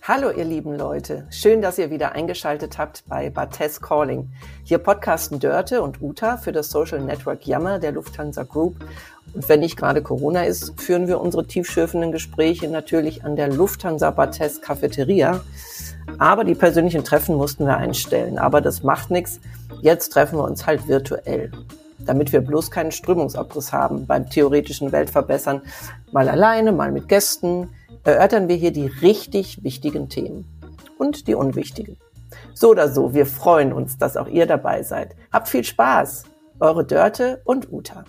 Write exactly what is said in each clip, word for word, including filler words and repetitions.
Hallo ihr lieben Leute, schön, dass ihr wieder eingeschaltet habt bei Barthes Calling. Hier podcasten Dörte und Uta für das Social Network Yammer der Lufthansa Group. Und wenn nicht gerade Corona ist, führen wir unsere tiefschürfenden Gespräche natürlich an der Lufthansa Barthes Cafeteria. Aber die persönlichen Treffen mussten wir einstellen. Aber das macht nichts, jetzt treffen wir uns halt virtuell. Damit wir bloß keinen Strömungsabriss haben beim theoretischen Weltverbessern. Mal alleine, mal mit Gästen. Erörtern wir hier die richtig wichtigen Themen und die unwichtigen. So oder so, wir freuen uns, dass auch ihr dabei seid. Habt viel Spaß. Eure Dörte und Uta.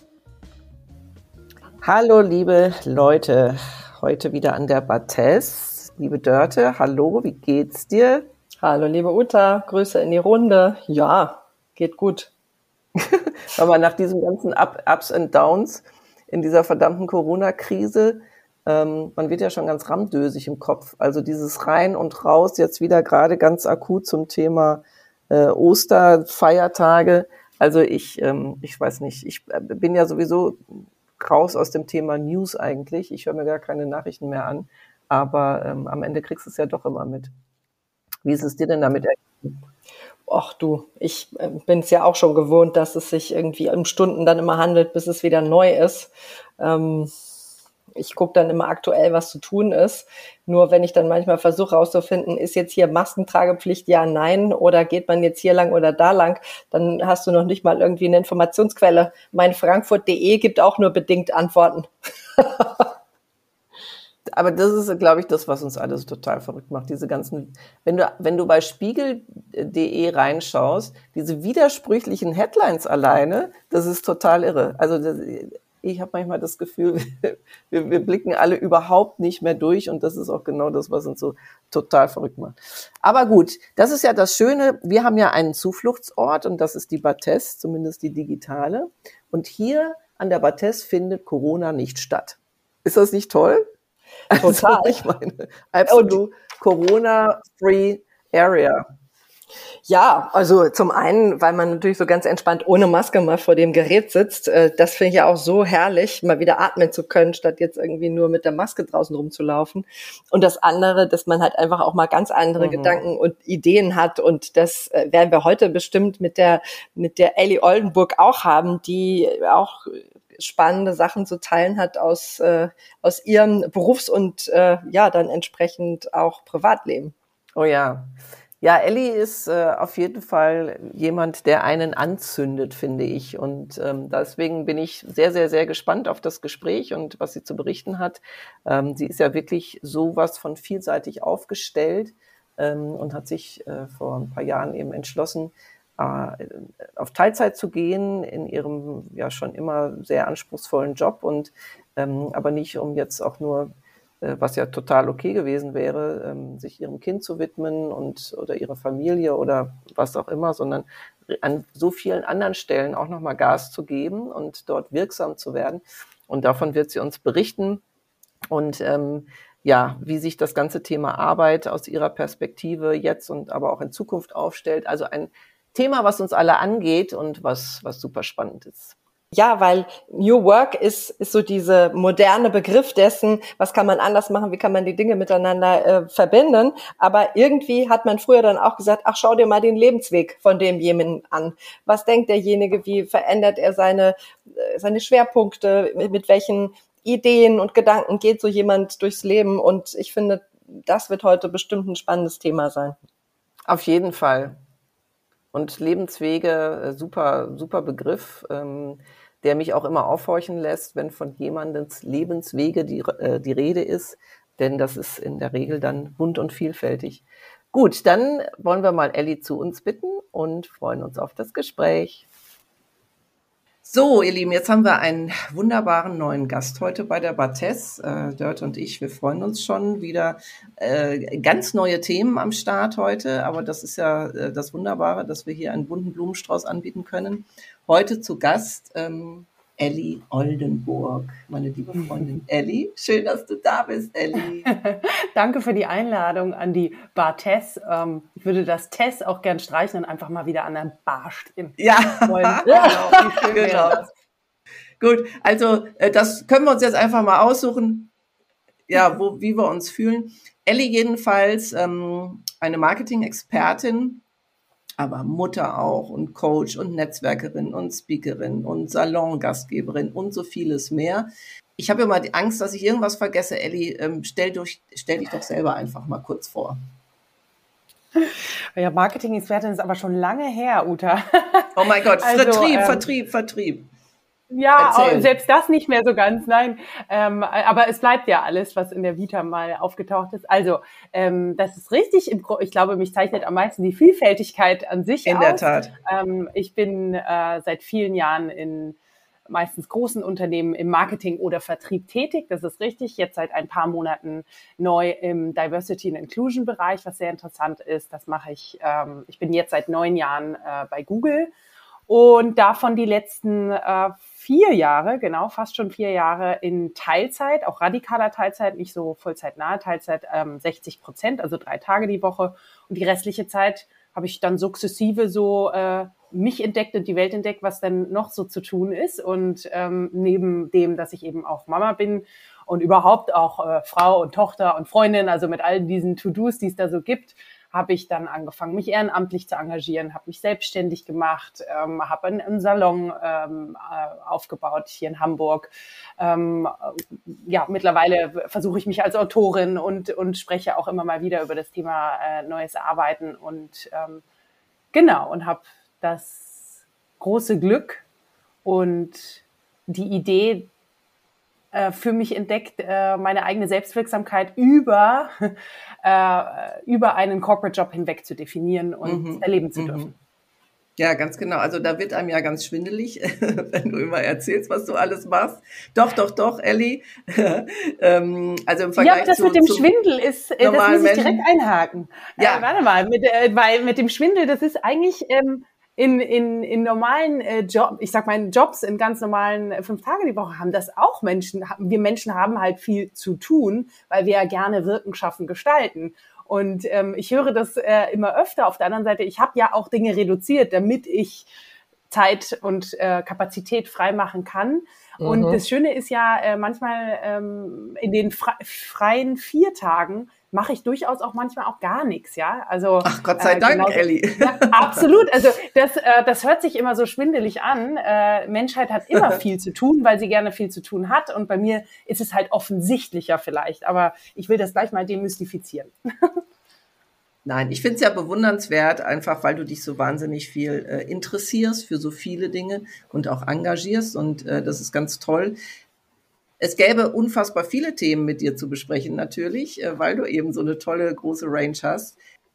Hallo liebe Leute, heute wieder an der Barthes. Liebe Dörte, hallo, wie geht's dir? Hallo liebe Uta, Grüße in die Runde. Ja, geht gut. Aber nach diesen ganzen Ups and Downs in dieser verdammten Corona-Krise, Ähm, man wird ja schon ganz ramdösig im Kopf. Also dieses Rein und Raus jetzt wieder gerade ganz akut zum Thema äh, Osterfeiertage. Also ich, ähm, ich weiß nicht, ich bin ja sowieso raus aus dem Thema News eigentlich. Ich höre mir gar keine Nachrichten mehr an. Aber ähm, am Ende kriegst du es ja doch immer mit. Wie ist es dir denn damit ergangen? Ach du, ich äh, bin es ja auch schon gewohnt, dass es sich irgendwie um Stunden dann immer handelt, bis es wieder neu ist. Ähm, Ich gucke dann immer aktuell, was zu tun ist. Nur wenn ich dann manchmal versuche herauszufinden, ist jetzt hier Maskentragepflicht, ja, nein, oder geht man jetzt hier lang oder da lang, dann hast du noch nicht mal irgendwie eine Informationsquelle. Mein Frankfurt punkt de gibt auch nur bedingt Antworten. Aber das ist, glaube ich, das, was uns alles total verrückt macht. Diese ganzen, wenn du, wenn du bei Spiegel punkt de reinschaust, diese widersprüchlichen Headlines alleine, das ist total irre. Also das, ich habe manchmal das Gefühl, wir, wir blicken alle überhaupt nicht mehr durch und das ist auch genau das, was uns so total verrückt macht. Aber gut, das ist ja das Schöne, wir haben ja einen Zufluchtsort und das ist die Barthes, zumindest die digitale. Und hier an der Barthes findet Corona nicht statt. Ist das nicht toll? Total. Also ich meine, absolut Corona-free Area. Ja, also zum einen, weil man natürlich so ganz entspannt ohne Maske mal vor dem Gerät sitzt. Das finde ich ja auch so herrlich, mal wieder atmen zu können, statt jetzt irgendwie nur mit der Maske draußen rumzulaufen. Und das andere, dass man halt einfach auch mal ganz andere mhm. Gedanken und Ideen hat. Und das werden wir heute bestimmt mit der mit der Ellie Oldenburg auch haben, die auch spannende Sachen zu teilen hat aus äh, aus ihrem Berufs- und äh, ja dann entsprechend auch Privatleben. Oh ja. Ja, Ellie ist äh, auf jeden Fall jemand, der einen anzündet, finde ich. Und ähm, deswegen bin ich sehr, sehr, sehr gespannt auf das Gespräch und was sie zu berichten hat. Ähm, sie ist ja wirklich sowas von vielseitig aufgestellt ähm, und hat sich äh, vor ein paar Jahren eben entschlossen, äh, auf Teilzeit zu gehen in ihrem ja schon immer sehr anspruchsvollen Job und ähm, aber nicht, um jetzt auch nur was ja total okay gewesen wäre, ähm, sich ihrem Kind zu widmen und oder ihrer Familie oder was auch immer, sondern an so vielen anderen Stellen auch nochmal Gas zu geben und dort wirksam zu werden. Und davon wird sie uns berichten. Und ähm, ja, wie sich das ganze Thema Arbeit aus ihrer Perspektive jetzt und aber auch in Zukunft aufstellt. Also ein Thema, was uns alle angeht und was, was super spannend ist. Ja, weil New Work ist ist so diese moderne Begriff dessen, was kann man anders machen, wie kann man die Dinge miteinander äh, verbinden. Aber irgendwie hat man früher dann auch gesagt, ach, schau dir mal den Lebensweg von demjenigen an. Was denkt derjenige, wie verändert er seine äh, seine Schwerpunkte, mit, mit welchen Ideen und Gedanken geht so jemand durchs Leben? Und ich finde, das wird heute bestimmt ein spannendes Thema sein. Auf jeden Fall. Und Lebenswege, super, super Begriff, ähm, der mich auch immer aufhorchen lässt, wenn von jemandens Lebenswege die, äh, die Rede ist, denn das ist in der Regel dann bunt und vielfältig. Gut, dann wollen wir mal Ellie zu uns bitten und freuen uns auf das Gespräch. So, ihr Lieben, jetzt haben wir einen wunderbaren neuen Gast heute bei der Barthes. Äh, Dörte und ich, wir freuen uns schon wieder. Äh, ganz neue Themen am Start heute, aber das ist ja äh, das Wunderbare, dass wir hier einen bunten Blumenstrauß anbieten können. Heute zu Gast ähm, Ellie Oldenburg, meine liebe Freundin Ellie. Schön, dass du da bist, Ellie. Danke für die Einladung an die Barthes. Ähm, ich würde das Tess auch gern streichen und einfach mal wieder an der Bar stehen. Ja, genau. genau. Gut, also äh, das können wir uns jetzt einfach mal aussuchen, ja, wo, wie wir uns fühlen. Elli jedenfalls, ähm, eine Marketing-Expertin, aber Mutter auch und Coach und Netzwerkerin und Speakerin und Salongastgeberin und so vieles mehr. Ich habe immer die Angst, dass ich irgendwas vergesse. Elli, ähm, stell, durch, stell dich doch selber einfach mal kurz vor. Ja, Marketing-Expertin ist aber schon lange her, Uta. Oh mein Gott, also, Vertrieb, ähm, Vertrieb, Vertrieb. Ja, Erzähl. Selbst das nicht mehr so ganz, nein. Ähm, aber es bleibt ja alles, was in der Vita mal aufgetaucht ist. Also ähm, das ist richtig. Ich glaube, mich zeichnet am meisten die Vielfältigkeit an sich in aus. In der Tat. Ähm, ich bin äh, seit vielen Jahren in meistens großen Unternehmen im Marketing oder Vertrieb tätig. Das ist richtig. Jetzt seit ein paar Monaten neu im Diversity and Inclusion Bereich, was sehr interessant ist. Das mache ich. Ähm, ich bin jetzt seit neun Jahren äh, bei Google. Und davon die letzten äh, vier Jahre, genau, fast schon vier Jahre in Teilzeit, auch radikaler Teilzeit, nicht so vollzeitnahe Teilzeit, ähm, sechzig Prozent, also drei Tage die Woche. Und die restliche Zeit habe ich dann sukzessive so äh, mich entdeckt und die Welt entdeckt, was dann noch so zu tun ist. Und ähm, neben dem, dass ich eben auch Mama bin und überhaupt auch äh, Frau und Tochter und Freundin, also mit all diesen To-Dos, die es da so gibt, habe ich dann angefangen, mich ehrenamtlich zu engagieren, habe mich selbstständig gemacht, ähm, habe einen, einen Salon ähm, äh, aufgebaut hier in Hamburg. Ähm, ja, mittlerweile versuche ich mich als Autorin und und spreche auch immer mal wieder über das Thema äh, neues Arbeiten und ähm, genau und habe das große Glück und die Idee äh, für mich entdeckt, äh, meine eigene Selbstwirksamkeit über äh, über einen Corporate-Job hinweg zu definieren und Mhm. erleben zu Mhm. dürfen. Ja, ganz genau. Also da wird einem ja ganz schwindelig, wenn du immer erzählst, was du alles machst. Doch, doch, doch, Elli. ähm, also im Vergleich ja, das zu, mit dem zum Schwindel ist, das muss ich Menschen. direkt einhaken. Ja. Äh, warte mal, mit, äh, weil mit dem Schwindel, das ist eigentlich ähm, in, in, in normalen äh, Job, ich sag mal in Jobs, in ganz normalen äh, fünf Tage die Woche haben das auch Menschen. Wir Menschen haben halt viel zu tun, weil wir ja gerne wirken, schaffen, gestalten. Und ähm, ich höre das äh, immer öfter. Auf der anderen Seite, ich habe ja auch Dinge reduziert, damit ich Zeit und äh, Kapazität freimachen kann. Mhm. Und das Schöne ist ja, äh, manchmal ähm, in den fre- freien vier Tagen mache ich durchaus auch manchmal auch gar nichts, ja. Also ach Gott sei äh, Dank, genauso, Elli. Ja, absolut. Also das, äh, das hört sich immer so schwindelig an. Äh, Menschheit hat immer viel zu tun, weil sie gerne viel zu tun hat. Und bei mir ist es halt offensichtlicher vielleicht. Aber ich will das gleich mal demystifizieren. Nein, ich finde es ja bewundernswert, einfach weil du dich so wahnsinnig viel äh, interessierst für so viele Dinge und auch engagierst. Und äh, das ist ganz toll. Es gäbe unfassbar viele Themen mit dir zu besprechen, natürlich, äh, weil du eben so eine tolle, große Range hast.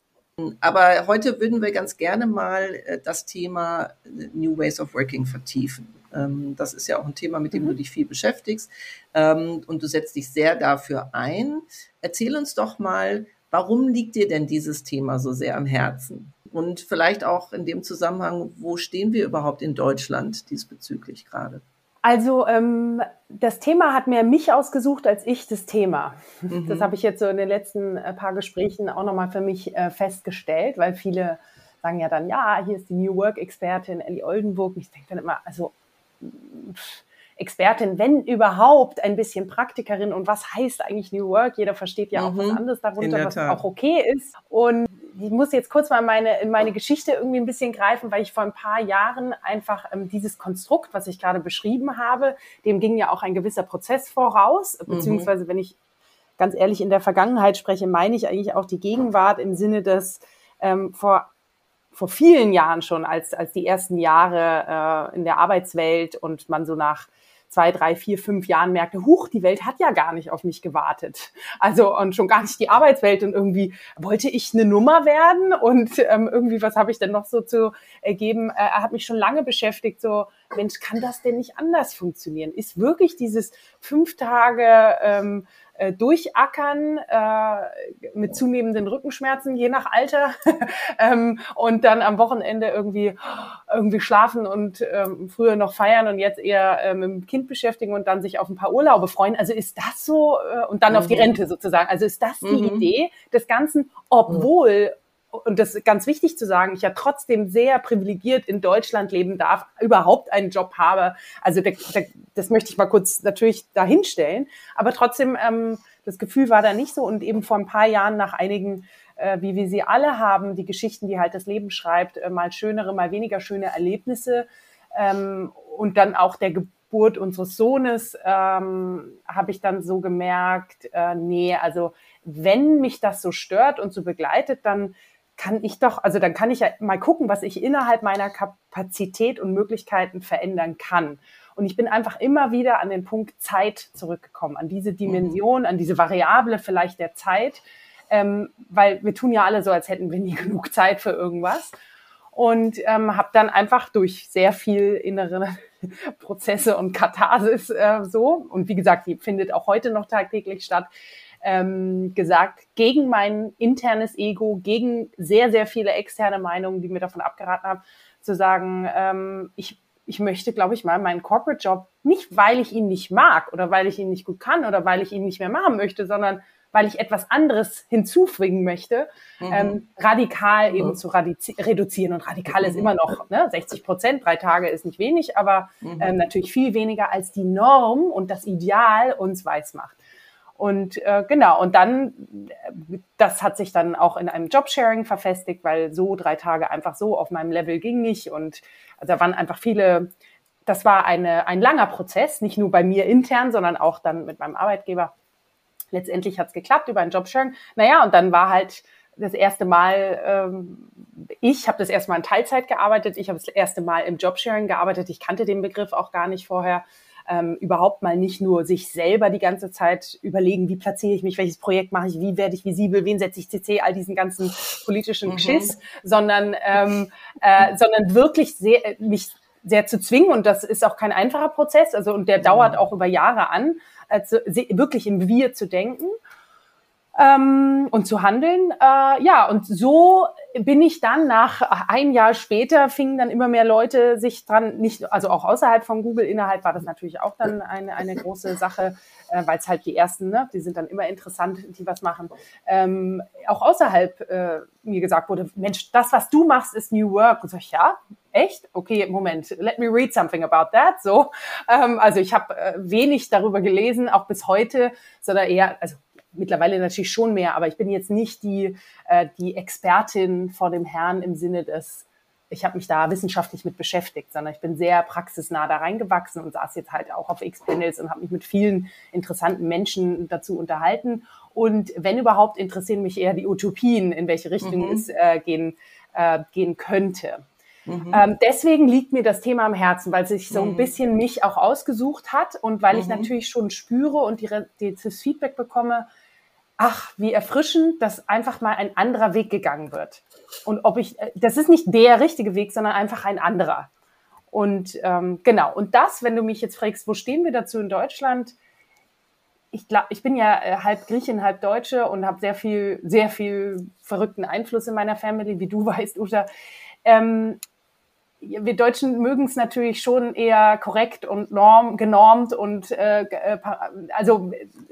Aber heute würden wir ganz gerne mal äh, das Thema New Ways of Working vertiefen. Ähm, das ist ja auch ein Thema, mit dem mhm. du dich viel beschäftigst. Ähm, und du setzt dich sehr dafür ein. Erzähl uns doch mal, warum liegt dir denn dieses Thema so sehr am Herzen? Und vielleicht auch in dem Zusammenhang, wo stehen wir überhaupt in Deutschland diesbezüglich gerade? Also ähm, das Thema hat mehr mich ausgesucht als ich das Thema. Mhm. Das habe ich jetzt so in den letzten äh, paar Gesprächen auch nochmal für mich äh, festgestellt, weil viele sagen ja dann, ja, hier ist die New Work-Expertin Elli Oldenburg. Und ich denke dann immer, also pff, Expertin, wenn überhaupt, ein bisschen Praktikerin. Und was heißt eigentlich New Work? Jeder versteht ja auch mhm. was anderes darunter, was auch okay ist. Und ich muss jetzt kurz mal in meine, in meine Geschichte irgendwie ein bisschen greifen, weil ich vor ein paar Jahren einfach ähm, dieses Konstrukt, was ich gerade beschrieben habe, dem ging ja auch ein gewisser Prozess voraus, beziehungsweise, wenn ich ganz ehrlich in der Vergangenheit spreche, meine ich eigentlich auch die Gegenwart im Sinne, dass ähm, vor vor vielen Jahren schon, als als die ersten Jahre äh, in der Arbeitswelt und man so nach zwei, drei, vier, fünf Jahren merkte, huch, die Welt hat ja gar nicht auf mich gewartet. Also und schon gar nicht die Arbeitswelt und irgendwie wollte ich eine Nummer werden und ähm, irgendwie, was habe ich denn noch so zu ergeben? Äh, er hat mich schon lange beschäftigt, so, Mensch, kann das denn nicht anders funktionieren? Ist wirklich dieses fünf Tage ähm, äh, durchackern äh, mit zunehmenden Rückenschmerzen, je nach Alter ähm, und dann am Wochenende irgendwie irgendwie schlafen und ähm, früher noch feiern und jetzt eher äh, mit dem Kind beschäftigen und dann sich auf ein paar Urlaube freuen. Also ist das so, äh, und dann mhm. auf die Rente sozusagen, also ist das die mhm. Idee des Ganzen, obwohl und das ist ganz wichtig zu sagen, ich ja trotzdem sehr privilegiert in Deutschland leben darf, überhaupt einen Job habe. Also der, der, das möchte ich mal kurz natürlich dahinstellen. Aber trotzdem, ähm, das Gefühl war da nicht so. Und eben vor ein paar Jahren nach einigen, äh, wie wir sie alle haben, die Geschichten, die halt das Leben schreibt, äh, mal schönere, mal weniger schöne Erlebnisse ähm, und dann auch der Geburt unseres Sohnes, ähm, habe ich dann so gemerkt, äh, nee, also wenn mich das so stört und so begleitet, dann kann ich doch, also dann kann ich ja mal gucken, was ich innerhalb meiner Kapazität und Möglichkeiten verändern kann. Und ich bin einfach immer wieder an den Punkt Zeit zurückgekommen, an diese Dimension, an diese Variable vielleicht der Zeit, ähm, weil wir tun ja alle so, als hätten wir nie genug Zeit für irgendwas. Und ähm, habe dann einfach durch sehr viel innere Prozesse und Katharsis äh, so, und wie gesagt, die findet auch heute noch tagtäglich statt, ähm, gesagt, gegen mein internes Ego, gegen sehr, sehr viele externe Meinungen, die mir davon abgeraten haben, zu sagen, ähm, ich, ich möchte, glaube ich mal, meinen Corporate-Job nicht, weil ich ihn nicht mag oder weil ich ihn nicht gut kann oder weil ich ihn nicht mehr machen möchte, sondern weil ich etwas anderes hinzufügen möchte, mhm. ähm, radikal mhm. eben zu radiz- reduzieren. Und radikal mhm. ist immer noch ne, sechzig Prozent, drei Tage ist nicht wenig, aber mhm. ähm, natürlich viel weniger als die Norm und das Ideal uns weiß macht. Und äh, genau, und dann, das hat sich dann auch in einem Jobsharing verfestigt, weil so drei Tage einfach so auf meinem Level ging nicht. Und also da waren einfach viele, das war eine, ein langer Prozess, nicht nur bei mir intern, sondern auch dann mit meinem Arbeitgeber. Letztendlich hat es geklappt über ein Jobsharing. Naja, und dann war halt das erste Mal, ähm, ich habe das erste Mal in Teilzeit gearbeitet, ich habe das erste Mal im Jobsharing gearbeitet, ich kannte den Begriff auch gar nicht vorher. Ähm, überhaupt mal nicht nur sich selber die ganze Zeit überlegen, wie platziere ich mich, welches Projekt mache ich, wie werde ich visibel, wen setze ich C C, all diesen ganzen politischen mhm. Geschiss, sondern, ähm, äh, sondern wirklich sehr, mich sehr zu zwingen, und das ist auch kein einfacher Prozess, also und der mhm. dauert auch über Jahre an, also wirklich im Wir zu denken. Ähm, und zu handeln. Äh, ja, und so bin ich dann nach ein Jahr später, fingen dann immer mehr Leute sich dran, nicht, also auch außerhalb von Google, innerhalb war das natürlich auch dann eine, eine große Sache, äh, weil es halt die ersten, ne, die sind dann immer interessant, die was machen. Ähm, auch außerhalb äh, mir gesagt wurde, Mensch, das, was du machst, ist New Work. Und so, ja, echt? Okay, Moment, let me read something about that. So, ähm, also ich habe äh, wenig darüber gelesen, auch bis heute, sondern eher, also mittlerweile natürlich schon mehr, aber ich bin jetzt nicht die, äh, die Expertin vor dem Herrn im Sinne des, ich habe mich da wissenschaftlich mit beschäftigt, sondern ich bin sehr praxisnah da reingewachsen und saß jetzt halt auch auf X-Panels und habe mich mit vielen interessanten Menschen dazu unterhalten. Und wenn überhaupt, interessieren mich eher die Utopien, in welche Richtung mhm. es äh, gehen, äh, gehen könnte. Mhm. Ähm, deswegen liegt mir das Thema am Herzen, weil es sich so ein mhm. bisschen mich auch ausgesucht hat und weil mhm. ich natürlich schon spüre und die, die, das Feedback bekomme, ach, wie erfrischend, dass einfach mal ein anderer Weg gegangen wird. Und ob ich, das ist nicht der richtige Weg, sondern einfach ein anderer. Und ähm, genau, und das, wenn du mich jetzt fragst, wo stehen wir dazu in Deutschland? Ich glaube, ich bin ja äh, halb Griechin, halb Deutsche und habe sehr viel, sehr viel verrückten Einfluss in meiner Family, wie du weißt, Uta. Ähm, wir Deutschen mögen es natürlich schon eher korrekt und norm, genormt und äh, also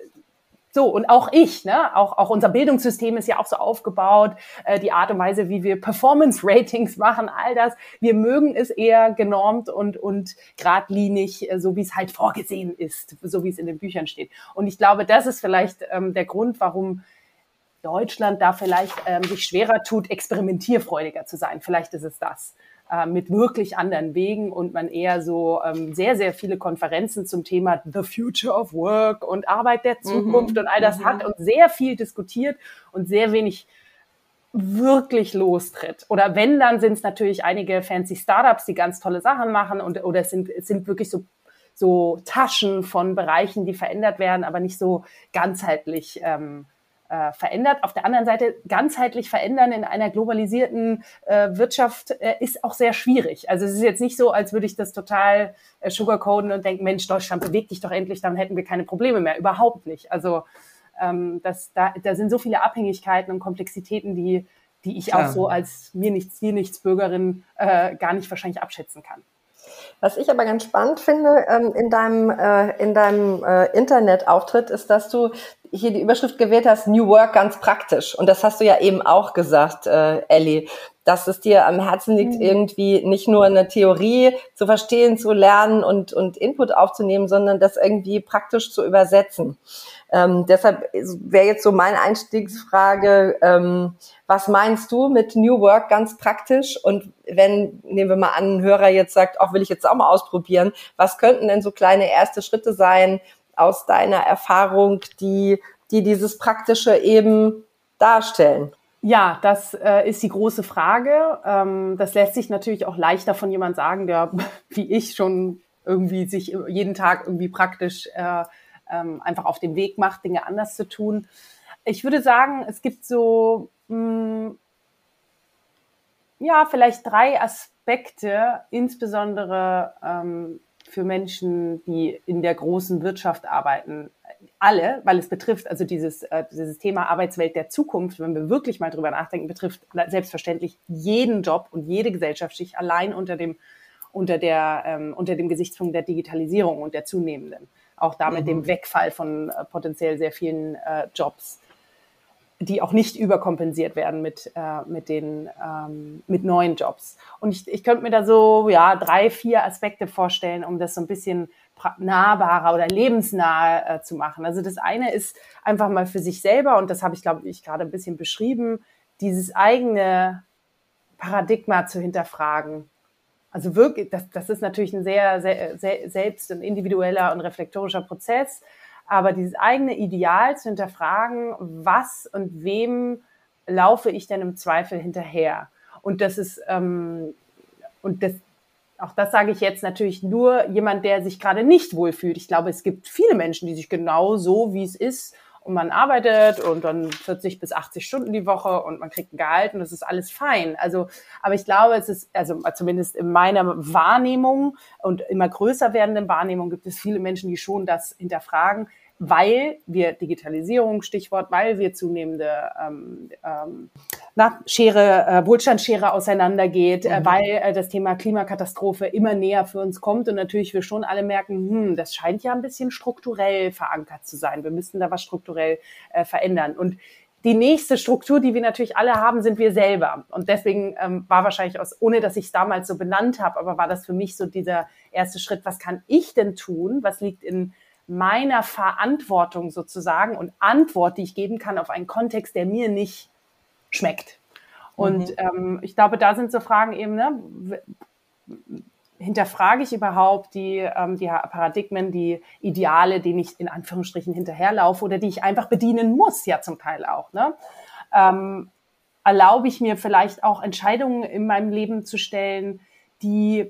so, und auch ich, ne, auch, auch unser Bildungssystem ist ja auch so aufgebaut, äh, die Art und Weise, wie wir Performance-Ratings machen, all das. Wir mögen es eher genormt und, und geradlinig, äh, so wie es halt vorgesehen ist, so wie es in den Büchern steht. Und ich glaube, das ist vielleicht ähm, der Grund, warum Deutschland da vielleicht ähm, sich schwerer tut, experimentierfreudiger zu sein. Vielleicht ist es das. Mit wirklich anderen Wegen und man eher so ähm, sehr, sehr viele Konferenzen zum Thema The Future of Work und Arbeit der Zukunft mhm. und all das mhm. hat und sehr viel diskutiert und sehr wenig wirklich lostritt. Oder wenn, dann sind es natürlich einige fancy Startups, die ganz tolle Sachen machen und oder es sind, es sind wirklich so, so Taschen von Bereichen, die verändert werden, aber nicht so ganzheitlich ähm, verändert. Auf der anderen Seite, ganzheitlich verändern in einer globalisierten äh, Wirtschaft äh, ist auch sehr schwierig. Also es ist jetzt nicht so, als würde ich das total äh, sugarcoden und denken, Mensch, Deutschland, beweg dich doch endlich, dann hätten wir keine Probleme mehr. Überhaupt nicht. Also ähm, das, da, da sind so viele Abhängigkeiten und Komplexitäten, die, die ich Klar. auch so als mir nichts, dir nichts Bürgerin äh, gar nicht wahrscheinlich abschätzen kann. Was ich aber ganz spannend finde ähm, in deinem, äh, in deinem äh, Internetauftritt, ist, dass du hier die Überschrift gewählt hast, New Work ganz praktisch. Und das hast du ja eben auch gesagt, äh, Elli, dass es dir am Herzen liegt, mhm. irgendwie nicht nur eine Theorie zu verstehen, zu lernen und, und Input aufzunehmen, sondern das irgendwie praktisch zu übersetzen. Ähm, deshalb wäre jetzt so meine Einstiegsfrage, ähm, was meinst du mit New Work ganz praktisch? Und wenn, nehmen wir mal an, ein Hörer jetzt sagt, auch will ich jetzt auch mal ausprobieren, was könnten denn so kleine erste Schritte sein aus deiner Erfahrung, die, die dieses Praktische eben darstellen? Ja, das äh, ist die große Frage. Ähm, das lässt sich natürlich auch leichter von jemand sagen, der wie ich schon irgendwie sich jeden Tag irgendwie praktisch äh, ähm, einfach auf den Weg macht, Dinge anders zu tun. Ich würde sagen, es gibt so mh, ja vielleicht drei Aspekte, insbesondere ähm, für Menschen, die in der großen Wirtschaft arbeiten. Alle, weil es betrifft, also dieses, äh, dieses Thema Arbeitswelt der Zukunft, wenn wir wirklich mal drüber nachdenken, betrifft selbstverständlich jeden Job und jede Gesellschaftsschicht allein unter dem, unter der, ähm, unter dem Gesichtspunkt der Digitalisierung und der zunehmenden. Auch damit mhm. dem Wegfall von äh, potenziell sehr vielen äh, Jobs, die auch nicht überkompensiert werden mit, äh, mit den, ähm, mit neuen Jobs. Und ich, ich könnte mir da so, ja, drei, vier Aspekte vorstellen, um das so ein bisschen nahbarer oder lebensnah äh, zu machen. Also das eine ist einfach mal für sich selber, und das habe ich, glaube ich, gerade ein bisschen beschrieben, dieses eigene Paradigma zu hinterfragen. Also wirklich, das, das ist natürlich ein sehr, sehr, sehr selbst- und individueller und reflektorischer Prozess, aber dieses eigene Ideal zu hinterfragen, was und wem laufe ich denn im Zweifel hinterher? Und das ist, ähm, und das, auch das sage ich jetzt natürlich nur jemand, der sich gerade nicht wohlfühlt. Ich glaube, es gibt viele Menschen, die sich genau so, wie es ist, und man arbeitet und dann vierzig bis achtzig Stunden die Woche und man kriegt ein Gehalt und das ist alles fein. Also, aber ich glaube, es ist, also zumindest in meiner Wahrnehmung und immer größer werdenden Wahrnehmung gibt es viele Menschen, die schon das hinterfragen, weil wir Digitalisierung, Stichwort, weil wir zunehmende ähm, ähm, na, Schere, äh, Wohlstandsschere auseinandergeht, mhm. äh, weil äh, das Thema Klimakatastrophe immer näher für uns kommt und natürlich wir schon alle merken, hm, das scheint ja ein bisschen strukturell verankert zu sein. Wir müssten da was strukturell äh, verändern. Und die nächste Struktur, die wir natürlich alle haben, sind wir selber. Und deswegen ähm, war wahrscheinlich, aus, ohne dass ich es damals so benannt habe, aber war das für mich so dieser erste Schritt, was kann ich denn tun? Was liegt in meiner Verantwortung sozusagen und Antwort, die ich geben kann auf einen Kontext, der mir nicht schmeckt. Und mhm. ähm, ich glaube, da sind so Fragen eben, ne, hinterfrage ich überhaupt die, ähm, die Paradigmen, die Ideale, denen ich in Anführungsstrichen hinterherlaufe oder die ich einfach bedienen muss, ja zum Teil auch. Ne? Ähm, erlaube ich mir vielleicht auch Entscheidungen in meinem Leben zu stellen, die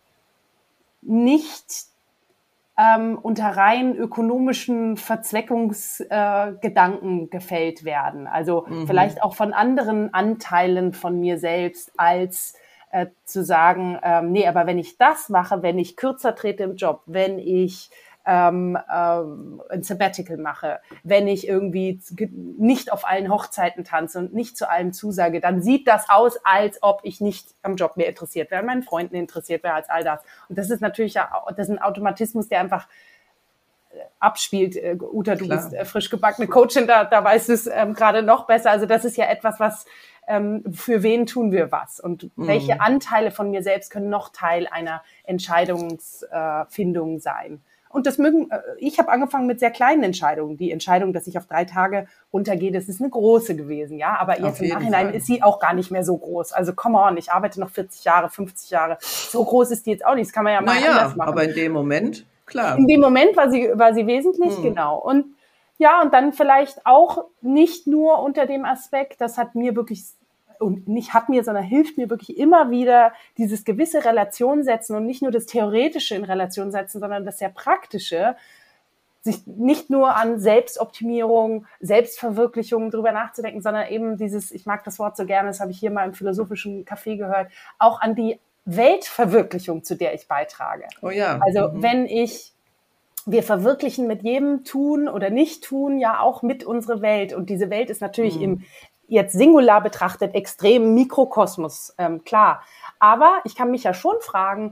nicht Ähm, unter rein ökonomischen Verzweckungsgedanken äh, gefällt werden. Also mhm. vielleicht auch von anderen Anteilen von mir selbst, als äh, zu sagen, ähm, nee, aber wenn ich das mache, wenn ich kürzer trete im Job, wenn ich ähm, ähm, ein Sabbatical mache, wenn ich irgendwie nicht auf allen Hochzeiten tanze und nicht zu allem zusage, dann sieht das aus, als ob ich nicht am Job mehr interessiert wäre, an meinen Freunden interessiert wäre, als all das. Und das ist natürlich ja, das ist ein Automatismus, der einfach abspielt. Äh, Uta, du Klar. bist äh, frisch gebackene Coachin, da, da weißt du es ähm, gerade noch besser. Also das ist ja etwas, was ähm, für wen tun wir was? Und mhm. welche Anteile von mir selbst können noch Teil einer Entscheidungsfindung äh, sein? Und das mögen, ich habe angefangen mit sehr kleinen Entscheidungen. Die Entscheidung, dass ich auf drei Tage runtergehe, das ist eine große gewesen, ja. Aber jetzt im Nachhinein Fall. Ist sie auch gar nicht mehr so groß. Also come on, ich arbeite noch vierzig Jahre, fünfzig Jahre. So groß ist die jetzt auch nicht. Das kann man ja mal naja, anders machen. Aber in dem Moment, klar. In dem Moment war sie, war sie wesentlich, hm. genau. Und ja, und dann vielleicht auch nicht nur unter dem Aspekt, das hat mir wirklich und nicht hat mir, sondern hilft mir wirklich immer wieder, dieses gewisse Relation setzen und nicht nur das Theoretische in Relation setzen, sondern das sehr Praktische, sich nicht nur an Selbstoptimierung, Selbstverwirklichung drüber nachzudenken, sondern eben dieses, ich mag das Wort so gerne, das habe ich hier mal im philosophischen Café gehört, auch an die Weltverwirklichung, zu der ich beitrage. Oh ja. Also mhm. wenn ich, wir verwirklichen mit jedem Tun oder Nicht-Tun ja auch mit unsere Welt und diese Welt ist natürlich mhm. im jetzt singular betrachtet extrem Mikrokosmos, ähm, klar. Aber ich kann mich ja schon fragen,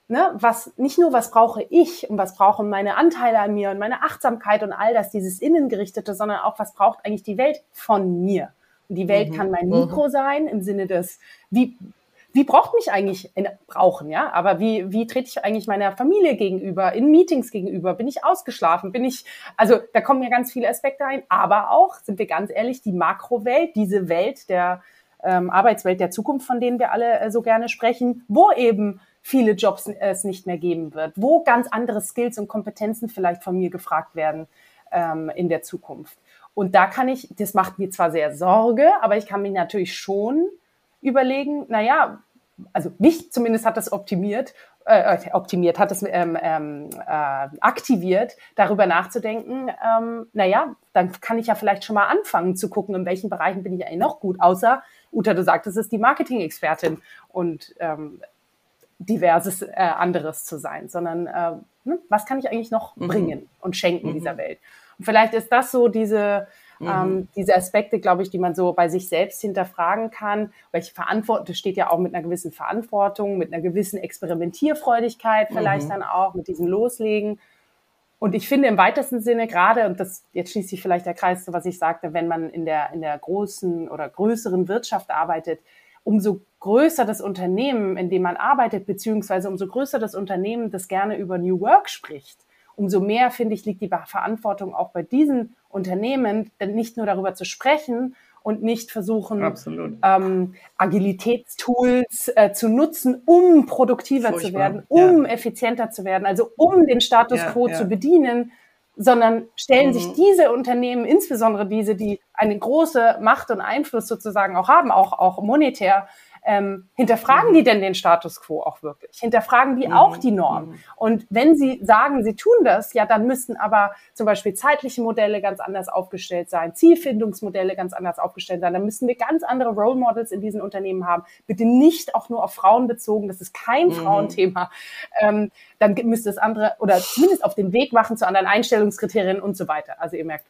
ne, was, nicht nur was brauche ich und was brauchen meine Anteile an mir und meine Achtsamkeit und all das, dieses Innengerichtete, sondern auch, was braucht eigentlich die Welt von mir? Und die Welt mhm. kann mein Mikro mhm. sein, im Sinne des, wie, wie braucht mich eigentlich, in, brauchen, ja, aber wie, wie trete ich eigentlich meiner Familie gegenüber, in Meetings gegenüber, bin ich ausgeschlafen, bin ich, also da kommen ja ganz viele Aspekte ein, aber auch, sind wir ganz ehrlich, die Makrowelt, diese Welt der ähm, Arbeitswelt der Zukunft, von denen wir alle äh, so gerne sprechen, wo eben viele Jobs äh, es nicht mehr geben wird, wo ganz andere Skills und Kompetenzen vielleicht von mir gefragt werden ähm, in der Zukunft. Und da kann ich, das macht mir zwar sehr Sorge, aber ich kann mich natürlich schon überlegen, naja, also mich zumindest hat das optimiert, äh, optimiert, hat das ähm, ähm, äh, aktiviert, darüber nachzudenken, ähm, naja, dann kann ich ja vielleicht schon mal anfangen zu gucken, in welchen Bereichen bin ich eigentlich noch gut, außer, Uta, du sagtest, es ist die Marketing-Expertin und ähm, diverses äh, anderes zu sein, sondern äh, ne, was kann ich eigentlich noch mhm. bringen und schenken mhm. dieser Welt? Und vielleicht ist das so diese Mhm. Ähm, diese Aspekte, glaube ich, die man so bei sich selbst hinterfragen kann. Welche Verantwortung, das steht ja auch mit einer gewissen Verantwortung, mit einer gewissen Experimentierfreudigkeit vielleicht mhm. dann auch, mit diesem Loslegen. Und ich finde im weitesten Sinne gerade, und das jetzt schließt sich vielleicht der Kreis zu, was ich sagte, wenn man in der, in der großen oder größeren Wirtschaft arbeitet, umso größer das Unternehmen, in dem man arbeitet, beziehungsweise umso größer das Unternehmen, das gerne über New Work spricht, umso mehr, finde ich, liegt die Verantwortung auch bei diesen Unternehmen, denn nicht nur darüber zu sprechen und nicht versuchen, ähm, Agilitätstools äh, zu nutzen, um produktiver Furchtbar. zu werden, um ja. effizienter zu werden, also um den Status quo ja, ja. zu bedienen, sondern stellen mhm. sich diese Unternehmen, insbesondere diese, die eine große Macht und Einfluss sozusagen auch haben, auch, auch monetär, Ähm, hinterfragen mhm. die denn den Status quo auch wirklich? Hinterfragen die mhm. auch die Norm? Mhm. Und wenn sie sagen, sie tun das, ja, dann müssten aber zum Beispiel zeitliche Modelle ganz anders aufgestellt sein, Zielfindungsmodelle ganz anders aufgestellt sein. Dann müssten wir ganz andere Role Models in diesen Unternehmen haben. Bitte nicht auch nur auf Frauen bezogen, das ist kein mhm. Frauenthema. Ähm, dann müsste es andere, oder zumindest auf den Weg machen zu anderen Einstellungskriterien und so weiter. Also ihr merkt.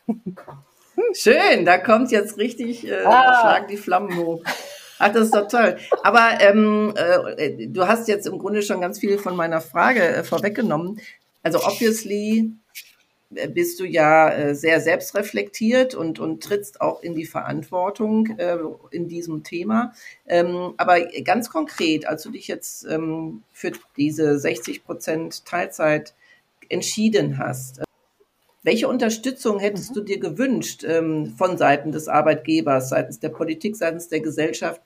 Schön, da kommt jetzt richtig, äh, ah. schlagen die Flammen hoch. Ach, das ist doch toll. Aber ähm, äh, du hast jetzt im Grunde schon ganz viel von meiner Frage äh, vorweggenommen. Also obviously bist du ja äh, sehr selbstreflektiert und, und trittst auch in die Verantwortung äh, in diesem Thema. Ähm, aber ganz konkret, als du dich jetzt ähm, für diese sechzig Prozent Teilzeit entschieden hast, welche Unterstützung hättest du dir gewünscht ähm, von Seiten des Arbeitgebers, seitens der Politik, seitens der Gesellschaft?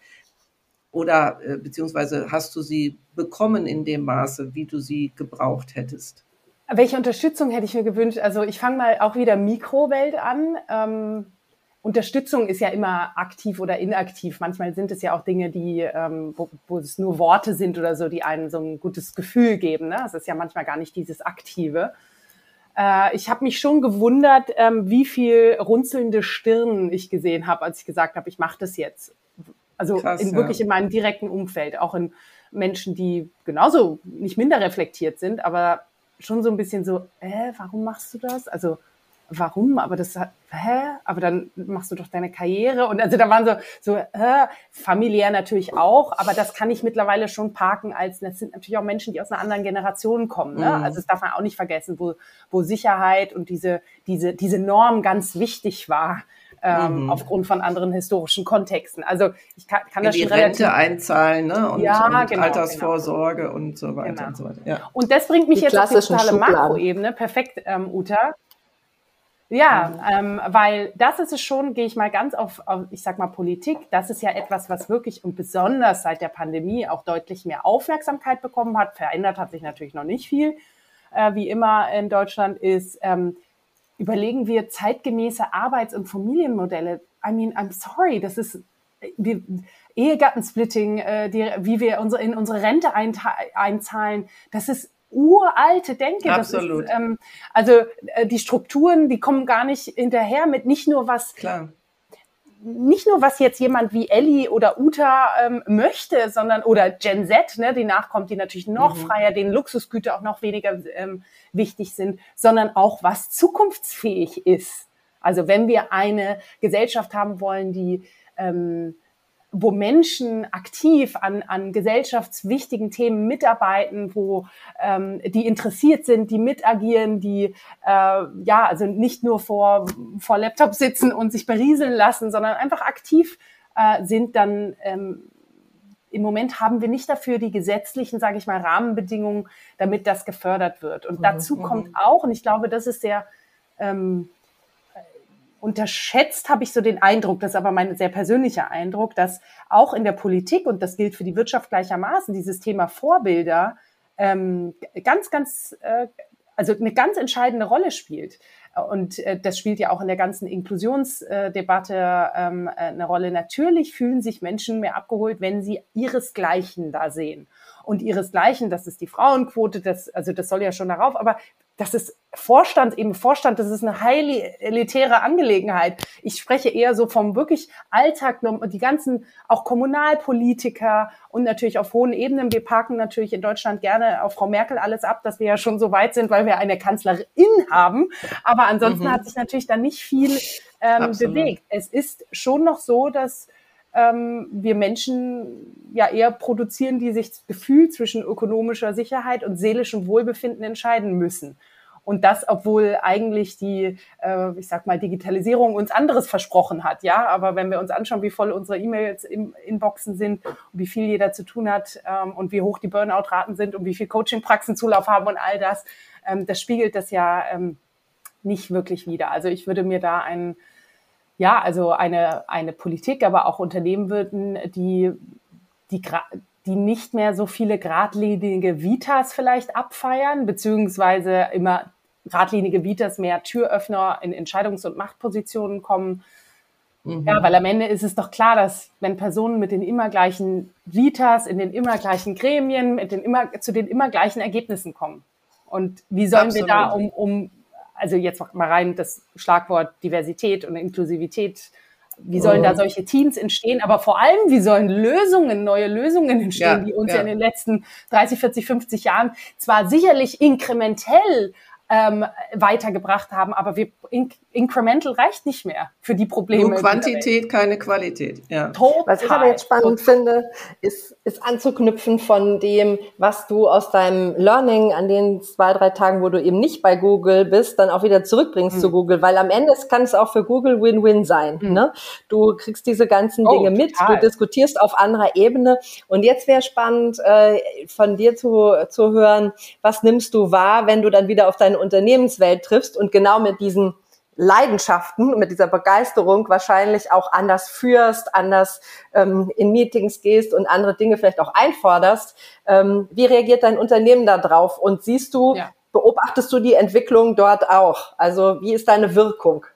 Oder äh, beziehungsweise hast du sie bekommen in dem Maße, wie du sie gebraucht hättest? Welche Unterstützung hätte ich mir gewünscht? Also ich fange mal auch wieder Mikrowelt an. Ähm, Unterstützung ist ja immer aktiv oder inaktiv. Manchmal sind es ja auch Dinge, die, ähm, wo, wo es nur Worte sind oder so, die einem so ein gutes Gefühl geben. Ne? Es ist ja manchmal gar nicht dieses Aktive. Ich habe mich schon gewundert, ähm, wie viel runzelnde Stirnen ich gesehen habe, als ich gesagt habe, ich mache das jetzt. Also Krass, in, ja. wirklich in meinem direkten Umfeld, auch in Menschen, die genauso nicht minder reflektiert sind, aber schon so ein bisschen so, äh, warum machst du das? Also warum? Aber das, hä? Aber dann machst du doch deine Karriere. Und also da waren so, so äh, familiär natürlich auch, aber das kann ich mittlerweile schon parken als, das sind natürlich auch Menschen, die aus einer anderen Generation kommen. Ne? Mhm. Also das darf man auch nicht vergessen, wo, wo Sicherheit und diese, diese, diese Norm ganz wichtig war. Ähm, mhm. aufgrund von anderen historischen Kontexten. Also ich kann, kann das die schon Rente relativ einzahlen, ne? Und, ja, und genau, Altersvorsorge genau. und so weiter genau. und so weiter. Ja. Und das bringt mich die jetzt auf die totale Makroebene. Perfekt, ähm, Uta. Ja, mhm. ähm, weil das ist es schon, gehe ich mal ganz auf, auf, ich sag mal Politik, das ist ja etwas, was wirklich und besonders seit der Pandemie auch deutlich mehr Aufmerksamkeit bekommen hat. Verändert hat sich natürlich noch nicht viel, äh, wie immer in Deutschland ist, ähm, überlegen wir zeitgemäße Arbeits- und Familienmodelle. I mean, I'm sorry, das ist wir, Ehegattensplitting, äh, die, wie wir unsere, in unsere Rente einzahlen, das ist uralte Denke. Absolut. Das ist, ähm, also äh, die Strukturen, die kommen gar nicht hinterher mit nicht nur was... Klar. Nicht nur, was jetzt jemand wie Elli oder Uta ähm, möchte, sondern, oder Gen Z, ne, die nachkommt, die natürlich noch mhm. freier, denen Luxusgüter auch noch weniger ähm, wichtig sind, sondern auch, was zukunftsfähig ist. Also wenn wir eine Gesellschaft haben wollen, die ähm, wo Menschen aktiv an, an gesellschaftswichtigen Themen mitarbeiten, wo ähm, die interessiert sind, die mitagieren, die äh, ja also nicht nur vor, vor Laptop sitzen und sich berieseln lassen, sondern einfach aktiv äh, sind, dann ähm, im Moment haben wir nicht dafür die gesetzlichen, sage ich mal, Rahmenbedingungen, damit das gefördert wird. Und mhm, dazu kommt auch, und ich glaube, das ist sehr ähm, unterschätzt, habe ich so den Eindruck, das ist aber mein sehr persönlicher Eindruck, dass auch in der Politik, und das gilt für die Wirtschaft gleichermaßen, dieses Thema Vorbilder ähm, ganz, ganz, äh, also eine ganz entscheidende Rolle spielt. Und äh, das spielt ja auch in der ganzen Inklusionsdebatte ähm, eine Rolle. Natürlich fühlen sich Menschen mehr abgeholt, wenn sie ihresgleichen da sehen. Und ihresgleichen, das ist die Frauenquote, das, also das soll ja schon darauf, aber das ist Vorstand, eben Vorstand, das ist eine highly elitäre Angelegenheit. Ich spreche eher so vom wirklich Alltag, die ganzen auch Kommunalpolitiker und natürlich auf hohen Ebenen. Wir parken natürlich in Deutschland gerne auf Frau Merkel alles ab, dass wir ja schon so weit sind, weil wir eine Kanzlerin haben. Aber ansonsten mhm. hat sich natürlich da nicht viel ähm, bewegt. Es ist schon noch so, dass ähm, wir Menschen ja eher produzieren, die sich das Gefühl zwischen ökonomischer Sicherheit und seelischem Wohlbefinden entscheiden müssen. Und das, obwohl eigentlich die, äh, ich sag mal, Digitalisierung uns anderes versprochen hat, ja. Aber wenn wir uns anschauen, wie voll unsere E-Mails im Inboxen sind und wie viel jeder zu tun hat ähm, und wie hoch die Burnout-Raten sind und wie viel Coaching-Praxen Zulauf haben und all das, ähm, das spiegelt das ja ähm, nicht wirklich wider. Also ich würde mir da ein Ja, also eine, eine Politik, aber auch Unternehmen würden, die, die, die nicht mehr so viele geradlinige Vitas vielleicht abfeiern, beziehungsweise immer geradlinige Vitas mehr Türöffner in Entscheidungs- und Machtpositionen kommen. Mhm. Ja, weil am Ende ist es doch klar, dass wenn Personen mit den immer gleichen Vitas, in den immer gleichen Gremien, mit den immer, zu den immer gleichen Ergebnissen kommen. Und wie sollen Absolut. wir da um, um also jetzt mal rein das Schlagwort Diversität und Inklusivität, wie sollen oh. da solche Teams entstehen, aber vor allem, wie sollen Lösungen, neue Lösungen entstehen, ja, die uns ja. ja in den letzten dreißig, vierzig, fünfzig Jahren zwar sicherlich inkrementell ähm, weitergebracht haben, aber wir, in, incremental reicht nicht mehr für die Probleme. Nur Quantität, keine Qualität. Ja. Total, was ich aber jetzt spannend total. finde, ist, ist anzuknüpfen von dem, was du aus deinem Learning an den zwei, drei Tagen, wo du eben nicht bei Google bist, dann auch wieder zurückbringst mhm. zu Google, weil am Ende kann es auch für Google Win-Win sein. Mhm. Ne? Du kriegst diese ganzen oh, Dinge mit, total. du diskutierst auf anderer Ebene und jetzt wäre spannend, äh, von dir zu, zu hören, was nimmst du wahr, wenn du dann wieder auf deine Unternehmenswelt triffst und genau mit diesen Leidenschaften, mit dieser Begeisterung wahrscheinlich auch anders führst, anders ähm, in Meetings gehst und andere Dinge vielleicht auch einforderst. Ähm, wie reagiert dein Unternehmen da drauf? Und siehst du, ja. beobachtest du die Entwicklung dort auch? Also wie ist deine Wirkung?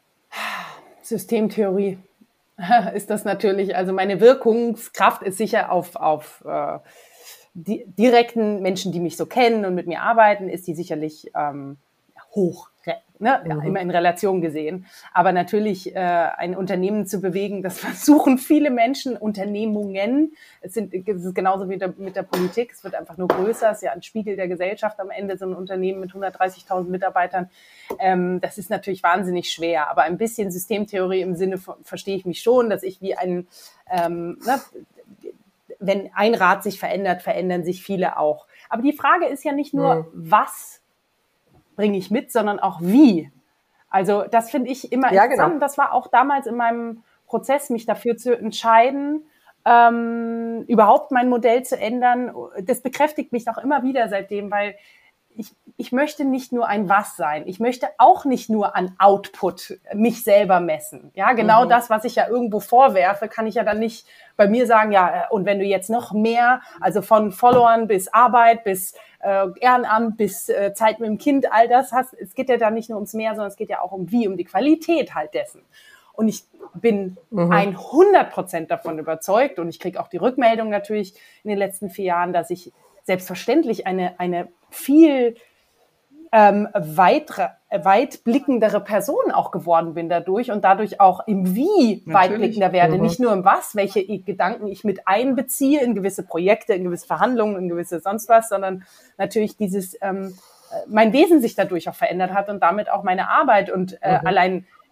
Systemtheorie ist das natürlich. Also meine Wirkungskraft ist sicher auf, auf äh, die direkten Menschen, die mich so kennen und mit mir arbeiten, ist die sicherlich ähm, hoch. Ne, ja, immer in Relation gesehen. Aber natürlich äh, ein Unternehmen zu bewegen, das versuchen viele Menschen, Unternehmungen. Es, sind, es ist genauso wie der, mit der Politik. Es wird einfach nur größer. Es ist ja ein Spiegel der Gesellschaft am Ende, so ein Unternehmen mit hundertdreißigtausend Mitarbeitern. Ähm, das ist natürlich wahnsinnig schwer. Aber ein bisschen Systemtheorie im Sinne von, verstehe ich mich schon, dass ich wie ein, ähm, ne, wenn ein Rad sich verändert, verändern sich viele auch. Aber die Frage ist ja nicht nur, mhm. was bringe ich mit, sondern auch wie. Also das finde ich immer ja, interessant. Genau. Das war auch damals in meinem Prozess, mich dafür zu entscheiden, ähm, überhaupt mein Modell zu ändern. Das bekräftigt mich auch immer wieder seitdem, weil ich, ich möchte nicht nur ein Was sein. Ich möchte auch nicht nur an Output mich selber messen. Ja, genau mhm. das, was ich ja irgendwo vorwerfe, kann ich ja dann nicht bei mir sagen, ja, und wenn du jetzt noch mehr, also von Followern bis Arbeit, bis äh, Ehrenamt, bis äh, Zeit mit dem Kind, all das hast, es geht ja dann nicht nur ums Mehr, sondern es geht ja auch um wie, um die Qualität halt dessen. Und ich bin mhm. hundert Prozent davon überzeugt und ich kriege auch die Rückmeldung natürlich in den letzten vier Jahren, dass ich selbstverständlich eine, eine viel ähm, weitere, weitblickendere Person auch geworden bin dadurch und dadurch auch im Wie Natürlich. weitblickender werde, mhm. nicht nur im Was, welche Gedanken ich mit einbeziehe in gewisse Projekte, in gewisse Verhandlungen, in gewisse sonst was, sondern natürlich dieses, ähm, mein Wesen sich dadurch auch verändert hat und damit auch meine Arbeit und äh, mhm. allein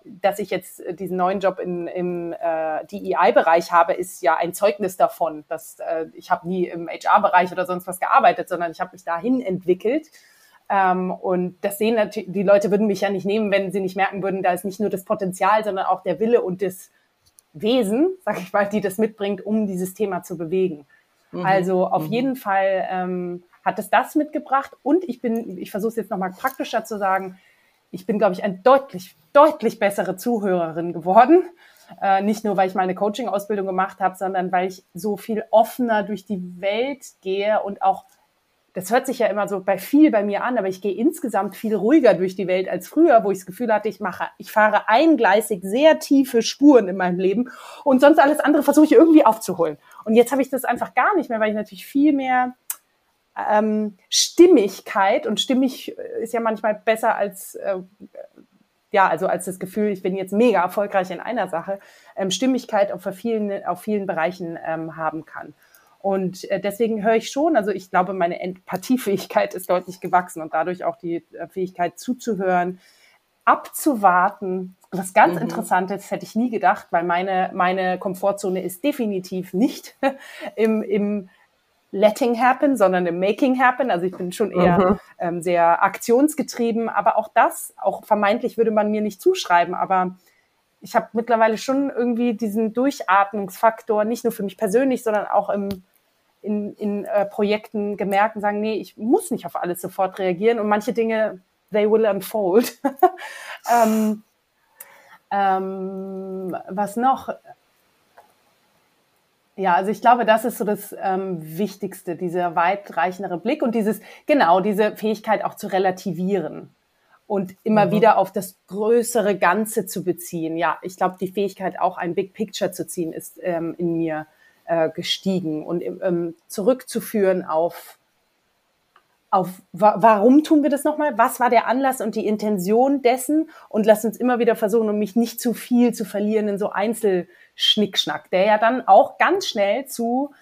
dass ich jetzt diesen neuen Job in, im äh, D E I-Bereich habe, ist ja ein Zeugnis davon, dass äh, ich habe nie im H R-Bereich oder sonst was gearbeitet, sondern ich habe mich dahin entwickelt. Ähm, und das sehen natürlich, die Leute würden mich ja nicht nehmen, wenn sie nicht merken würden, da ist nicht nur das Potenzial, sondern auch der Wille und das Wesen, sag ich mal, die das mitbringt, um dieses Thema zu bewegen. Mhm. Also auf mhm. jeden Fall ähm, hat es das mitgebracht. Und ich bin, ich versuche es jetzt nochmal praktischer zu sagen, ich bin, glaube ich, eine deutlich, deutlich bessere Zuhörerin geworden. Äh, nicht nur, weil ich meine Coaching-Ausbildung gemacht habe, sondern weil ich so viel offener durch die Welt gehe und auch, das hört sich ja immer so bei viel bei mir an, aber ich gehe insgesamt viel ruhiger durch die Welt als früher, wo ich das Gefühl hatte, ich mache, ich fahre eingleisig sehr tiefe Spuren in meinem Leben und sonst alles andere versuche ich irgendwie aufzuholen. Und jetzt habe ich das einfach gar nicht mehr, weil ich natürlich viel mehr ähm, Stimmigkeit, und stimmig ist ja manchmal besser als äh, ja, also als das Gefühl, ich bin jetzt mega erfolgreich in einer Sache, ähm, Stimmigkeit auf vielen, auf vielen Bereichen ähm, haben kann. Und äh, deswegen höre ich schon, also ich glaube, meine Empathiefähigkeit ist deutlich gewachsen und dadurch auch die äh, Fähigkeit zuzuhören, abzuwarten. Was ganz mhm. Interessantes, hätte ich nie gedacht, weil meine, meine Komfortzone ist definitiv nicht im, im Letting happen, sondern im Making happen. Also ich bin schon eher mhm. ähm, sehr aktionsgetrieben, aber auch das, auch vermeintlich würde man mir nicht zuschreiben, aber ich habe mittlerweile schon irgendwie diesen Durchatmungsfaktor, nicht nur für mich persönlich, sondern auch im, in, in äh, Projekten gemerkt und sagen, nee, ich muss nicht auf alles sofort reagieren und manche Dinge, they will unfold. ähm, ähm, was noch? Ja, also ich glaube, das ist so das ähm, Wichtigste, dieser weitreichendere Blick und dieses, genau, diese Fähigkeit auch zu relativieren und immer mhm. wieder auf das größere Ganze zu beziehen. Ja, ich glaube, die Fähigkeit, auch ein Big Picture zu ziehen, ist ähm, in mir äh, gestiegen und ähm, zurückzuführen auf, auf wa- warum tun wir das nochmal? Was war der Anlass und die Intention dessen? Und lass uns immer wieder versuchen, um mich nicht zu viel zu verlieren in so Einzelschnickschnack, der ja dann auch ganz schnell zu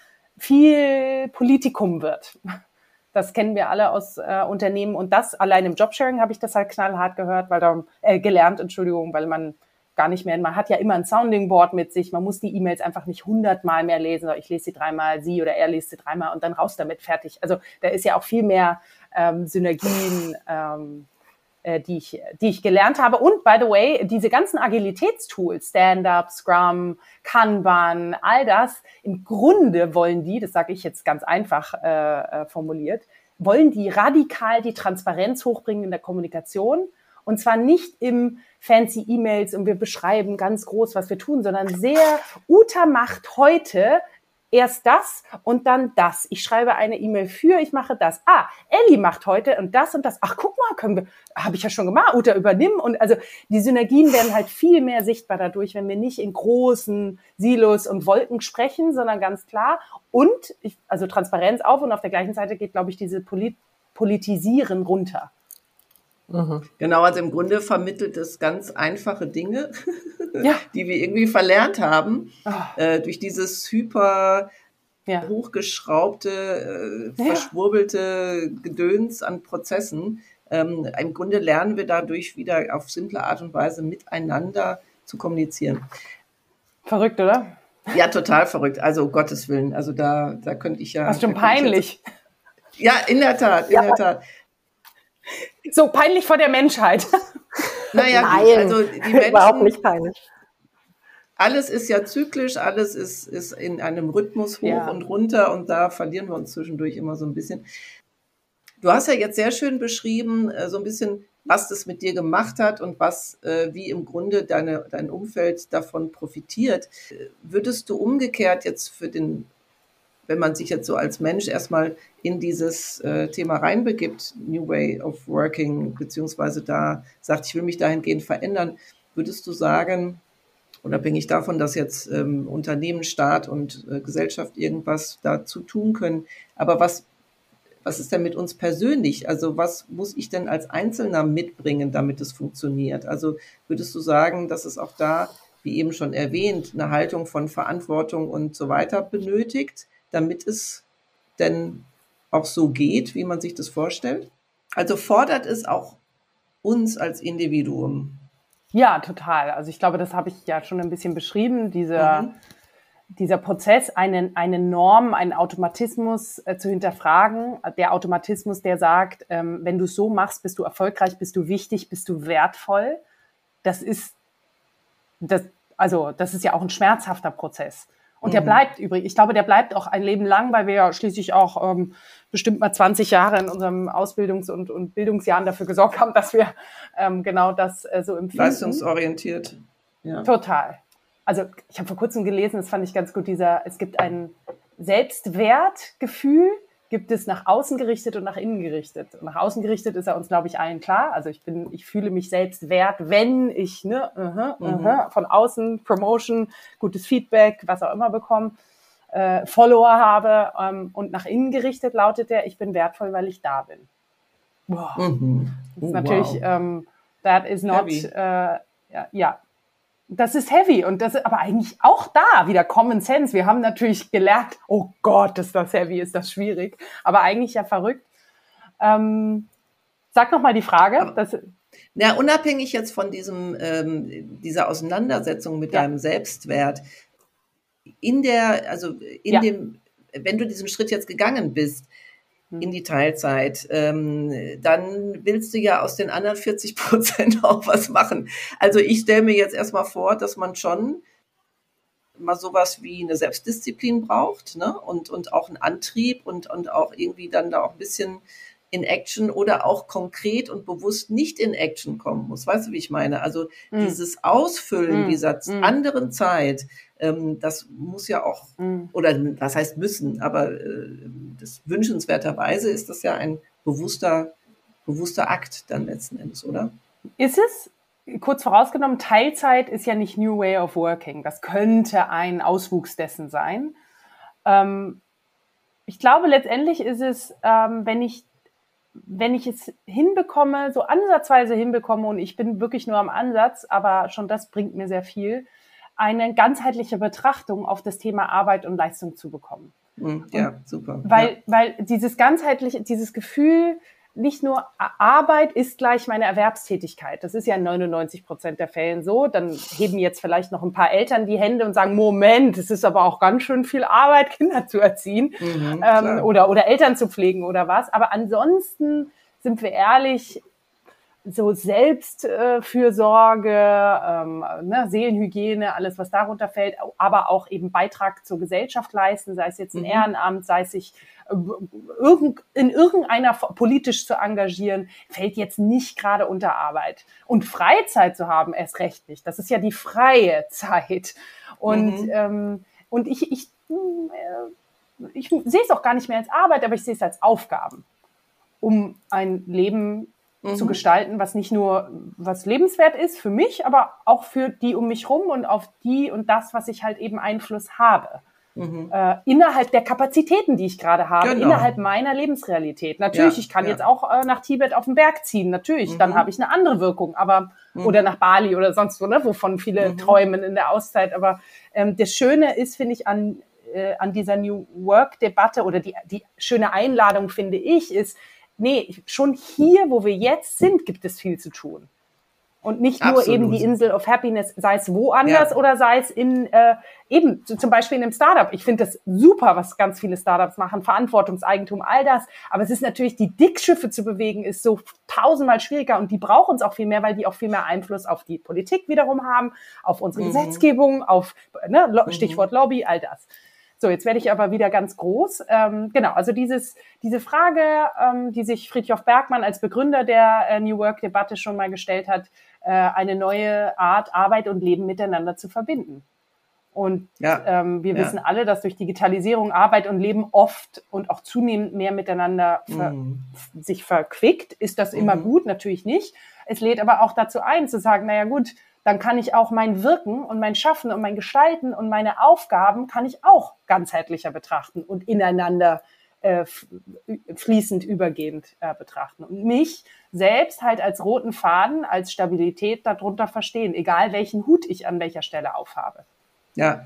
viel Politikum wird. Das kennen wir alle aus äh, Unternehmen und das allein im Jobsharing habe ich das halt knallhart gehört, weil da äh, gelernt, Entschuldigung, weil man gar nicht mehr, man hat ja immer ein Sounding Board mit sich, man muss die E-Mails einfach nicht hundertmal mehr lesen, ich lese sie dreimal, sie oder er liest sie dreimal und dann raus damit, fertig. Also da ist ja auch viel mehr ähm, Synergien, ähm, äh, die ich, die ich gelernt habe. Und by the way, diese ganzen Agilitätstools, Stand-Up, Scrum, Kanban, all das, im Grunde wollen die, das sage ich jetzt ganz einfach äh, äh, formuliert, wollen die radikal die Transparenz hochbringen in der Kommunikation. Und zwar nicht im fancy E-Mails und wir beschreiben ganz groß, was wir tun, sondern sehr, Uta macht heute erst das und dann das. Ich schreibe eine E-Mail für, ich mache das. Ah, Elli macht heute und das und das. Ach, guck mal, können wir, habe ich ja schon gemacht, Uta, übernimm. Und also die Synergien werden halt viel mehr sichtbar dadurch, wenn wir nicht in großen Silos und Wolken sprechen, sondern ganz klar. Und, ich, also Transparenz auf und auf der gleichen Seite geht, glaube ich, diese Polit- Politisieren runter. Mhm. Genau, also im Grunde vermittelt es ganz einfache Dinge, ja. die wir irgendwie verlernt haben, oh. äh, durch dieses hyper ja. hochgeschraubte, äh, verschwurbelte ja. Gedöns an Prozessen. Ähm, im Grunde lernen wir dadurch wieder auf simple Art und Weise miteinander zu kommunizieren. Verrückt, oder? Ja, total verrückt. Also um Gottes Willen, also da, da könnte ich ja... Das ist schon peinlich. Jetzt, ja, in der Tat, in ja. der Tat. So peinlich vor der Menschheit. Naja, Nein, gut, also die Menschen, überhaupt nicht peinlich. Alles ist ja zyklisch, alles ist, ist in einem Rhythmus hoch ja. und runter und da verlieren wir uns zwischendurch immer so ein bisschen. Du hast ja jetzt sehr schön beschrieben, so ein bisschen, was das mit dir gemacht hat und was, wie im Grunde deine, dein Umfeld davon profitiert. Würdest du umgekehrt jetzt für den, wenn man sich jetzt so als Mensch erstmal in dieses äh, Thema reinbegibt, New Way of Working, beziehungsweise da sagt, ich will mich dahingehend verändern, würdest du sagen, unabhängig davon, dass jetzt ähm, Unternehmen, Staat und äh, Gesellschaft irgendwas dazu tun können, aber was, was ist denn mit uns persönlich? Also was muss ich denn als Einzelner mitbringen, damit es funktioniert? Also würdest du sagen, dass es auch da, wie eben schon erwähnt, eine Haltung von Verantwortung und so weiter benötigt, damit es denn auch so geht, wie man sich das vorstellt? Also fordert es auch uns als Individuum? Ja, total. Also ich glaube, das habe ich ja schon ein bisschen beschrieben, dieser, mhm. dieser Prozess, einen, eine Norm, einen Automatismus äh, zu hinterfragen. Der Automatismus, der sagt, ähm, wenn du es so machst, bist du erfolgreich, bist du wichtig, bist du wertvoll. Das ist, das, also das ist ja auch ein schmerzhafter Prozess. Und mhm. der bleibt übrigens, ich glaube, der bleibt auch ein Leben lang, weil wir ja schließlich auch ähm, bestimmt mal zwanzig Jahre in unserem Ausbildungs- und, und Bildungsjahren dafür gesorgt haben, dass wir ähm, genau das äh, so empfinden. Leistungsorientiert. Ja. Total. Also ich habe vor kurzem gelesen, das fand ich ganz gut, dieser, es gibt ein Selbstwertgefühl, gibt es nach außen gerichtet und nach innen gerichtet. Und nach außen gerichtet ist ja uns, glaube ich, allen klar. Also ich bin, ich fühle mich selbst wert, wenn ich ne, uh-huh, uh-huh, mhm. von außen Promotion, gutes Feedback, was auch immer bekomme, äh, Follower habe. Ähm, und nach innen gerichtet lautet der, ich bin wertvoll, weil ich da bin. Boah. Mhm. Das ist natürlich, wow. ähm, that is not, äh, ja, ja. Das ist heavy und das ist aber eigentlich auch da wieder Common Sense. Wir haben natürlich gelernt, oh Gott, ist das heavy, ist das schwierig, aber eigentlich ja verrückt. Ähm, sag noch mal die Frage. Aber, das, na, unabhängig jetzt von diesem ähm, dieser Auseinandersetzung mit ja. deinem Selbstwert, in der, also in ja. dem, wenn du diesen Schritt jetzt gegangen bist, in die Teilzeit, ähm, dann willst du ja aus den anderen vierzig Prozent auch was machen. Also ich stelle mir jetzt erstmal vor, dass man schon mal sowas wie eine Selbstdisziplin braucht, ne? und, und auch einen Antrieb und, und auch irgendwie dann da auch ein bisschen in Action oder auch konkret und bewusst nicht in Action kommen muss. Weißt du, wie ich meine? Also mm. dieses Ausfüllen mm. dieser mm. anderen Zeit, ähm, das muss ja auch, mm. oder was heißt müssen, aber äh, das wünschenswerterweise ist das ja ein bewusster, bewusster Akt dann letzten Endes, oder? Ist es? Kurz vorausgenommen, Teilzeit ist ja nicht New Way of Working. Das könnte ein Auswuchs dessen sein. Ähm, ich glaube, letztendlich ist es, ähm, wenn ich wenn ich es hinbekomme, so ansatzweise hinbekomme, und ich bin wirklich nur am Ansatz, aber schon das bringt mir sehr viel, eine ganzheitliche Betrachtung auf das Thema Arbeit und Leistung zu bekommen. Ja, super. Weil, ja. weil dieses ganzheitliche, dieses Gefühl, nicht nur Arbeit ist gleich meine Erwerbstätigkeit. Das ist ja in neunundneunzig Prozent der Fällen so. Dann heben jetzt vielleicht noch ein paar Eltern die Hände und sagen, Moment, es ist aber auch ganz schön viel Arbeit, Kinder zu erziehen mhm, ähm, oder, oder Eltern zu pflegen oder was. Aber ansonsten, sind wir ehrlich, so Selbstfürsorge, ähm, ne, Seelenhygiene, alles, was darunter fällt, aber auch eben Beitrag zur Gesellschaft leisten, sei es jetzt ein mhm. Ehrenamt, sei es sich äh, irgend, in irgendeiner politisch zu engagieren, fällt jetzt nicht gerade unter Arbeit. Und Freizeit zu haben, erst recht nicht. Das ist ja die freie Zeit. Und, mhm. ähm, und ich, ich, äh, ich sehe es auch gar nicht mehr als Arbeit, aber ich sehe es als Aufgaben, um ein Leben Mhm. zu gestalten, was nicht nur was lebenswert ist für mich, aber auch für die um mich rum und auf die und das, was ich halt eben Einfluss habe. Mhm. Äh, innerhalb der Kapazitäten, die ich gerade habe, genau. innerhalb meiner Lebensrealität. Natürlich, ja, ich kann ja. jetzt auch äh, nach Tibet auf den Berg ziehen, natürlich, mhm. dann habe ich eine andere Wirkung, aber mhm. oder nach Bali oder sonst wo, ne, wovon viele mhm. träumen in der Auszeit. Aber ähm, das Schöne ist, finde ich, an, äh, an dieser New Work-Debatte oder die, die schöne Einladung, finde ich, ist, nee, schon hier, wo wir jetzt sind, gibt es viel zu tun. Und nicht nur Absolut. Eben die Insel of Happiness, sei es woanders ja. oder sei es in äh, eben zum Beispiel in einem Startup. Ich finde das super, was ganz viele Startups machen, Verantwortungseigentum, all das. Aber es ist natürlich, die Dickschiffe zu bewegen, ist so tausendmal schwieriger und die brauchen uns auch viel mehr, weil die auch viel mehr Einfluss auf die Politik wiederum haben, auf unsere mhm. Gesetzgebung, auf ne, Stichwort Lobby, all das. So, jetzt werde ich aber wieder ganz groß. Ähm, genau, also dieses, diese Frage, ähm, die sich Fridtjof Bergmann als Begründer der äh, New Work-Debatte schon mal gestellt hat, äh, eine neue Art, Arbeit und Leben miteinander zu verbinden. Und ja, ähm, wir ja. wissen alle, dass durch Digitalisierung Arbeit und Leben oft und auch zunehmend mehr miteinander ver- mhm. sich verquickt. Ist das immer mhm. gut? Natürlich nicht. Es lädt aber auch dazu ein, zu sagen, naja gut, dann kann ich auch mein Wirken und mein Schaffen und mein Gestalten und meine Aufgaben kann ich auch ganzheitlicher betrachten und ineinander äh, fließend übergehend äh, betrachten. Und mich selbst halt als roten Faden, als Stabilität darunter verstehen, egal welchen Hut ich an welcher Stelle aufhabe. Ja.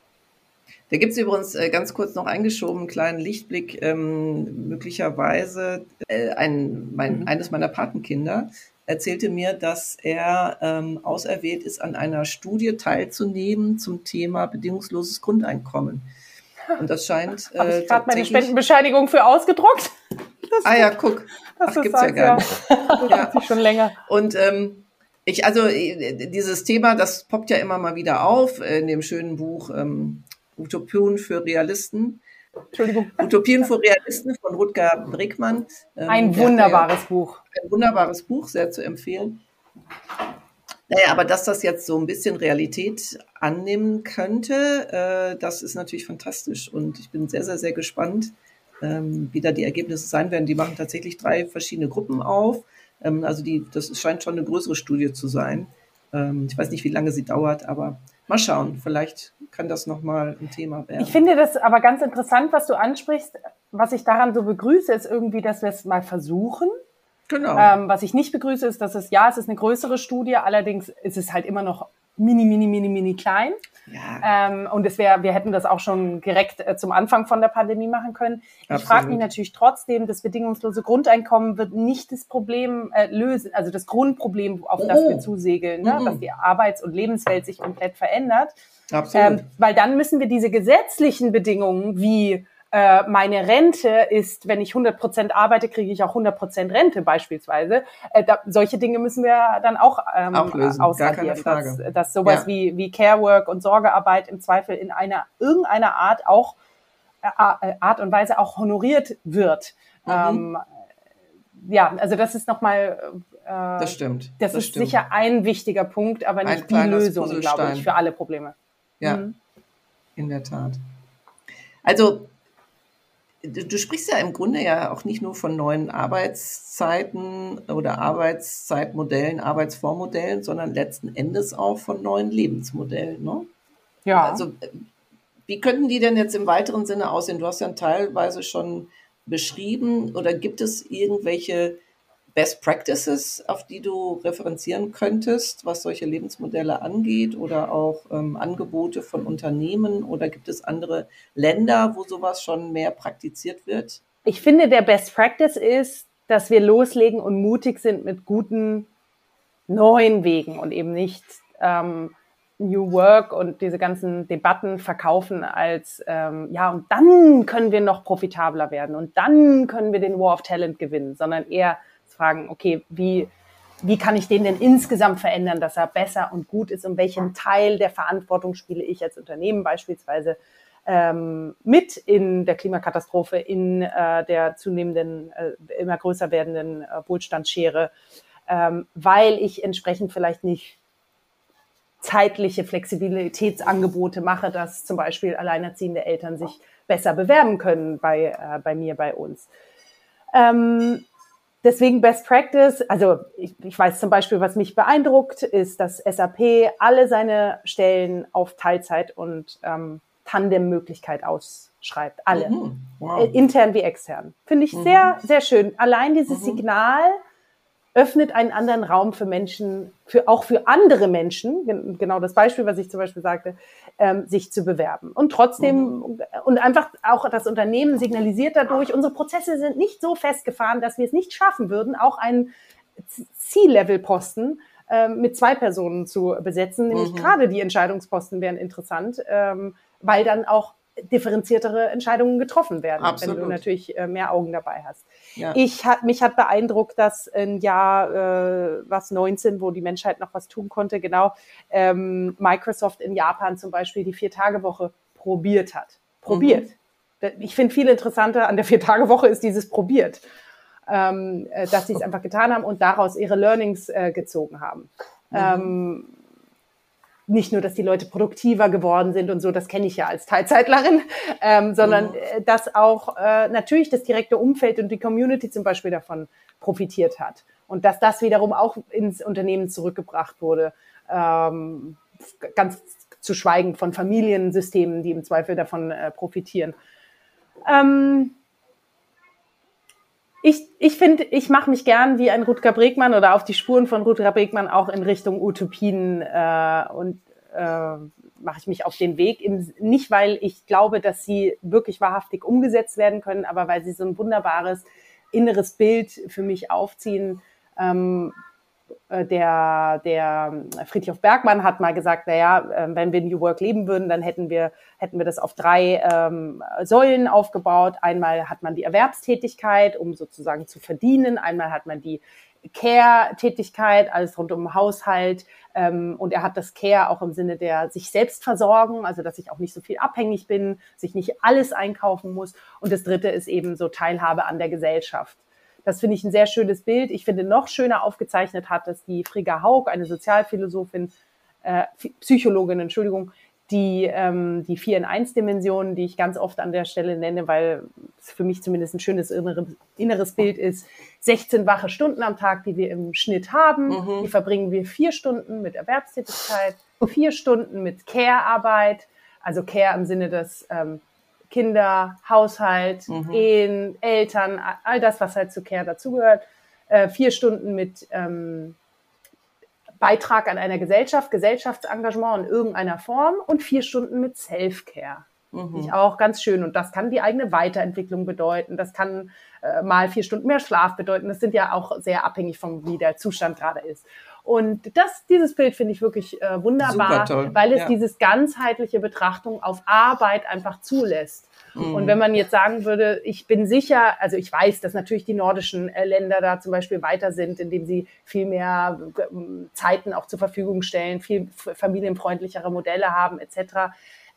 Da gibt es übrigens äh, ganz kurz noch eingeschoben, einen kleinen Lichtblick, ähm, möglicherweise äh, ein, mein, mhm. eines meiner Patenkinder erzählte mir, dass er ähm, auserwählt ist, an einer Studie teilzunehmen zum Thema bedingungsloses Grundeinkommen. Und das scheint Habe äh, ich gerade meine tatsächlich... Spendenbescheinigung für ausgedruckt? Das ah ja, guck, das ach, gibt's ja gar nicht. Das ja. Sich schon länger. Und ähm, ich, also dieses Thema, das poppt ja immer mal wieder auf in dem schönen Buch ähm, Utopien für Realisten. Entschuldigung. Utopien für Realisten von Rutger Bregmann. Ähm, ein wunderbares ja, Buch. Ein wunderbares Buch, sehr zu empfehlen. Naja, aber dass das jetzt so ein bisschen Realität annehmen könnte, äh, das ist natürlich fantastisch. Und ich bin sehr, sehr, sehr gespannt, ähm, wie da die Ergebnisse sein werden. Die machen tatsächlich drei verschiedene Gruppen auf. Ähm, also die, das scheint schon eine größere Studie zu sein. Ähm, ich weiß nicht, wie lange sie dauert, aber mal schauen. Vielleicht kann das nochmal ein Thema werden. Ich finde das aber ganz interessant, was du ansprichst. Was ich daran so begrüße, ist irgendwie, dass wir es mal versuchen. Genau. Ähm, was ich nicht begrüße, ist, dass es, ja, es ist eine größere Studie, allerdings ist es halt immer noch mini, mini, mini, mini klein. Ja. Ähm, und es wäre, wir hätten das auch schon direkt äh, zum Anfang von der Pandemie machen können. Ich frage mich natürlich trotzdem, das bedingungslose Grundeinkommen wird nicht das Problem äh, lösen, also das Grundproblem, auf oh. das wir zusegeln, ne? Mhm. Dass die Arbeits- und Lebenswelt sich komplett verändert. Absolut. Ähm, weil dann müssen wir diese gesetzlichen Bedingungen wie äh, meine Rente ist, wenn ich hundert Prozent arbeite, kriege ich auch hundert Prozent Rente beispielsweise. Äh, da, solche Dinge müssen wir dann auch, ähm, auch lösen. Gar keine Frage. Dass, dass sowas ja. wie, wie Carework und Sorgearbeit im Zweifel in einer irgendeiner Art auch äh, Art und Weise auch honoriert wird. Mhm. Ähm, ja, also das ist nochmal äh, das stimmt. Das, das ist stimmt. Sicher ein wichtiger Punkt, aber nicht ein die Lösung, glaube ich, für alle Probleme. Ja, mhm. in der Tat. Also du sprichst ja im Grunde ja auch nicht nur von neuen Arbeitszeiten oder Arbeitszeitmodellen, Arbeitsvormodellen, sondern letzten Endes auch von neuen Lebensmodellen, ne? Ja. Also wie könnten die denn jetzt im weiteren Sinne aussehen? Du hast ja teilweise schon beschrieben, oder gibt es irgendwelche Best Practices, auf die du referenzieren könntest, was solche Lebensmodelle angeht, oder auch ähm, Angebote von Unternehmen, oder gibt es andere Länder, wo sowas schon mehr praktiziert wird? Ich finde, der Best Practice ist, dass wir loslegen und mutig sind mit guten neuen Wegen und eben nicht ähm, New Work und diese ganzen Debatten verkaufen als, ähm, ja, und dann können wir noch profitabler werden und dann können wir den War of Talent gewinnen, sondern eher fragen, okay, wie, wie kann ich den denn insgesamt verändern, dass er besser und gut ist und welchen Teil der Verantwortung spiele ich als Unternehmen beispielsweise ähm, mit in der Klimakatastrophe, in äh, der zunehmenden, äh, immer größer werdenden äh, Wohlstandsschere, ähm, weil ich entsprechend vielleicht nicht zeitliche Flexibilitätsangebote mache, dass zum Beispiel alleinerziehende Eltern sich besser bewerben können bei, äh, bei mir, bei uns. Ähm, Deswegen Best Practice, also ich, ich weiß zum Beispiel, was mich beeindruckt, ist, dass S A P alle seine Stellen auf Teilzeit und ähm, Tandem-Möglichkeit ausschreibt. Alle. Mhm. Wow. Äh, intern wie extern. Finde ich mhm. sehr, sehr schön. Allein dieses mhm. Signal öffnet einen anderen Raum für Menschen, für auch für andere Menschen, genau das Beispiel, was ich zum Beispiel sagte, ähm, sich zu bewerben. Und trotzdem, mhm. und einfach auch das Unternehmen signalisiert dadurch, unsere Prozesse sind nicht so festgefahren, dass wir es nicht schaffen würden, auch einen C-Level-Posten ähm, mit zwei Personen zu besetzen. Nämlich mhm. gerade die Entscheidungsposten wären interessant, ähm, weil dann auch differenziertere Entscheidungen getroffen werden, Absolut. wenn du natürlich äh, mehr Augen dabei hast. Ja. Ich hat, mich hat beeindruckt, dass im Jahr äh, was neunzehn, wo die Menschheit noch was tun konnte, genau, ähm, Microsoft in Japan zum Beispiel die Vier-Tage-Woche probiert hat. Probiert. Mhm. Ich finde viel interessanter an der Vier-Tage-Woche ist dieses probiert, ähm, äh, dass sie es einfach getan haben und daraus ihre Learnings äh, gezogen haben. Mhm. Ähm, Nicht nur, dass die Leute produktiver geworden sind und so, das kenne ich ja als Teilzeitlerin, ähm, sondern mhm. dass auch äh, natürlich das direkte Umfeld und die Community zum Beispiel davon profitiert hat. Und dass das wiederum auch ins Unternehmen zurückgebracht wurde, ähm, ganz zu schweigen von Familiensystemen, die im Zweifel davon äh, profitieren. Ähm, Ich, ich finde, ich mache mich gern wie ein Rutger Bregmann oder auf die Spuren von Rutger Bregmann auch in Richtung Utopien äh, und äh, mache ich mich auf den Weg. Im, nicht, weil ich glaube, dass sie wirklich wahrhaftig umgesetzt werden können, aber weil sie so ein wunderbares inneres Bild für mich aufziehen, ähm, der, der Friedrich Bergmann hat mal gesagt, naja, wenn wir New Work leben würden, dann hätten wir, hätten wir das auf drei ähm, Säulen aufgebaut. Einmal hat man die Erwerbstätigkeit, um sozusagen zu verdienen. Einmal hat man die Care-Tätigkeit, alles rund um den Haushalt. Ähm, und er hat das Care auch im Sinne der sich selbst versorgen, also dass ich auch nicht so viel abhängig bin, sich nicht alles einkaufen muss. Und das dritte ist eben so Teilhabe an der Gesellschaft. Das finde ich ein sehr schönes Bild. Ich finde, noch schöner aufgezeichnet hat es die Frigga Haug, eine Sozialphilosophin, äh, Psychologin, Entschuldigung, die ähm, die vier in eins Dimensionen, die ich ganz oft an der Stelle nenne, weil es für mich zumindest ein schönes inneres, inneres Bild ist. sechzehn wache Stunden am Tag, die wir im Schnitt haben. Mhm. Die verbringen wir vier Stunden mit Erwerbstätigkeit, vier Stunden mit Care-Arbeit, also Care im Sinne des ähm, Kinder, Haushalt, mhm. Ehen, Eltern, all das, was halt zu Care dazugehört. Äh, vier Stunden mit ähm, Beitrag an einer Gesellschaft, Gesellschaftsengagement in irgendeiner Form und vier Stunden mit Self-Care. Mhm. Finde ich auch ganz schön. Und das kann die eigene Weiterentwicklung bedeuten. Das kann äh, mal vier Stunden mehr Schlaf bedeuten. Das sind ja auch sehr abhängig von, wie der Zustand gerade ist. Und das, dieses Bild finde ich wirklich äh, wunderbar, weil es ja. dieses ganzheitliche Betrachtung auf Arbeit einfach zulässt. Mhm. Und wenn man jetzt sagen würde, ich bin sicher, also ich weiß, dass natürlich die nordischen äh, Länder da zum Beispiel weiter sind, indem sie viel mehr äh, Zeiten auch zur Verfügung stellen, viel familienfreundlichere Modelle haben et cetera.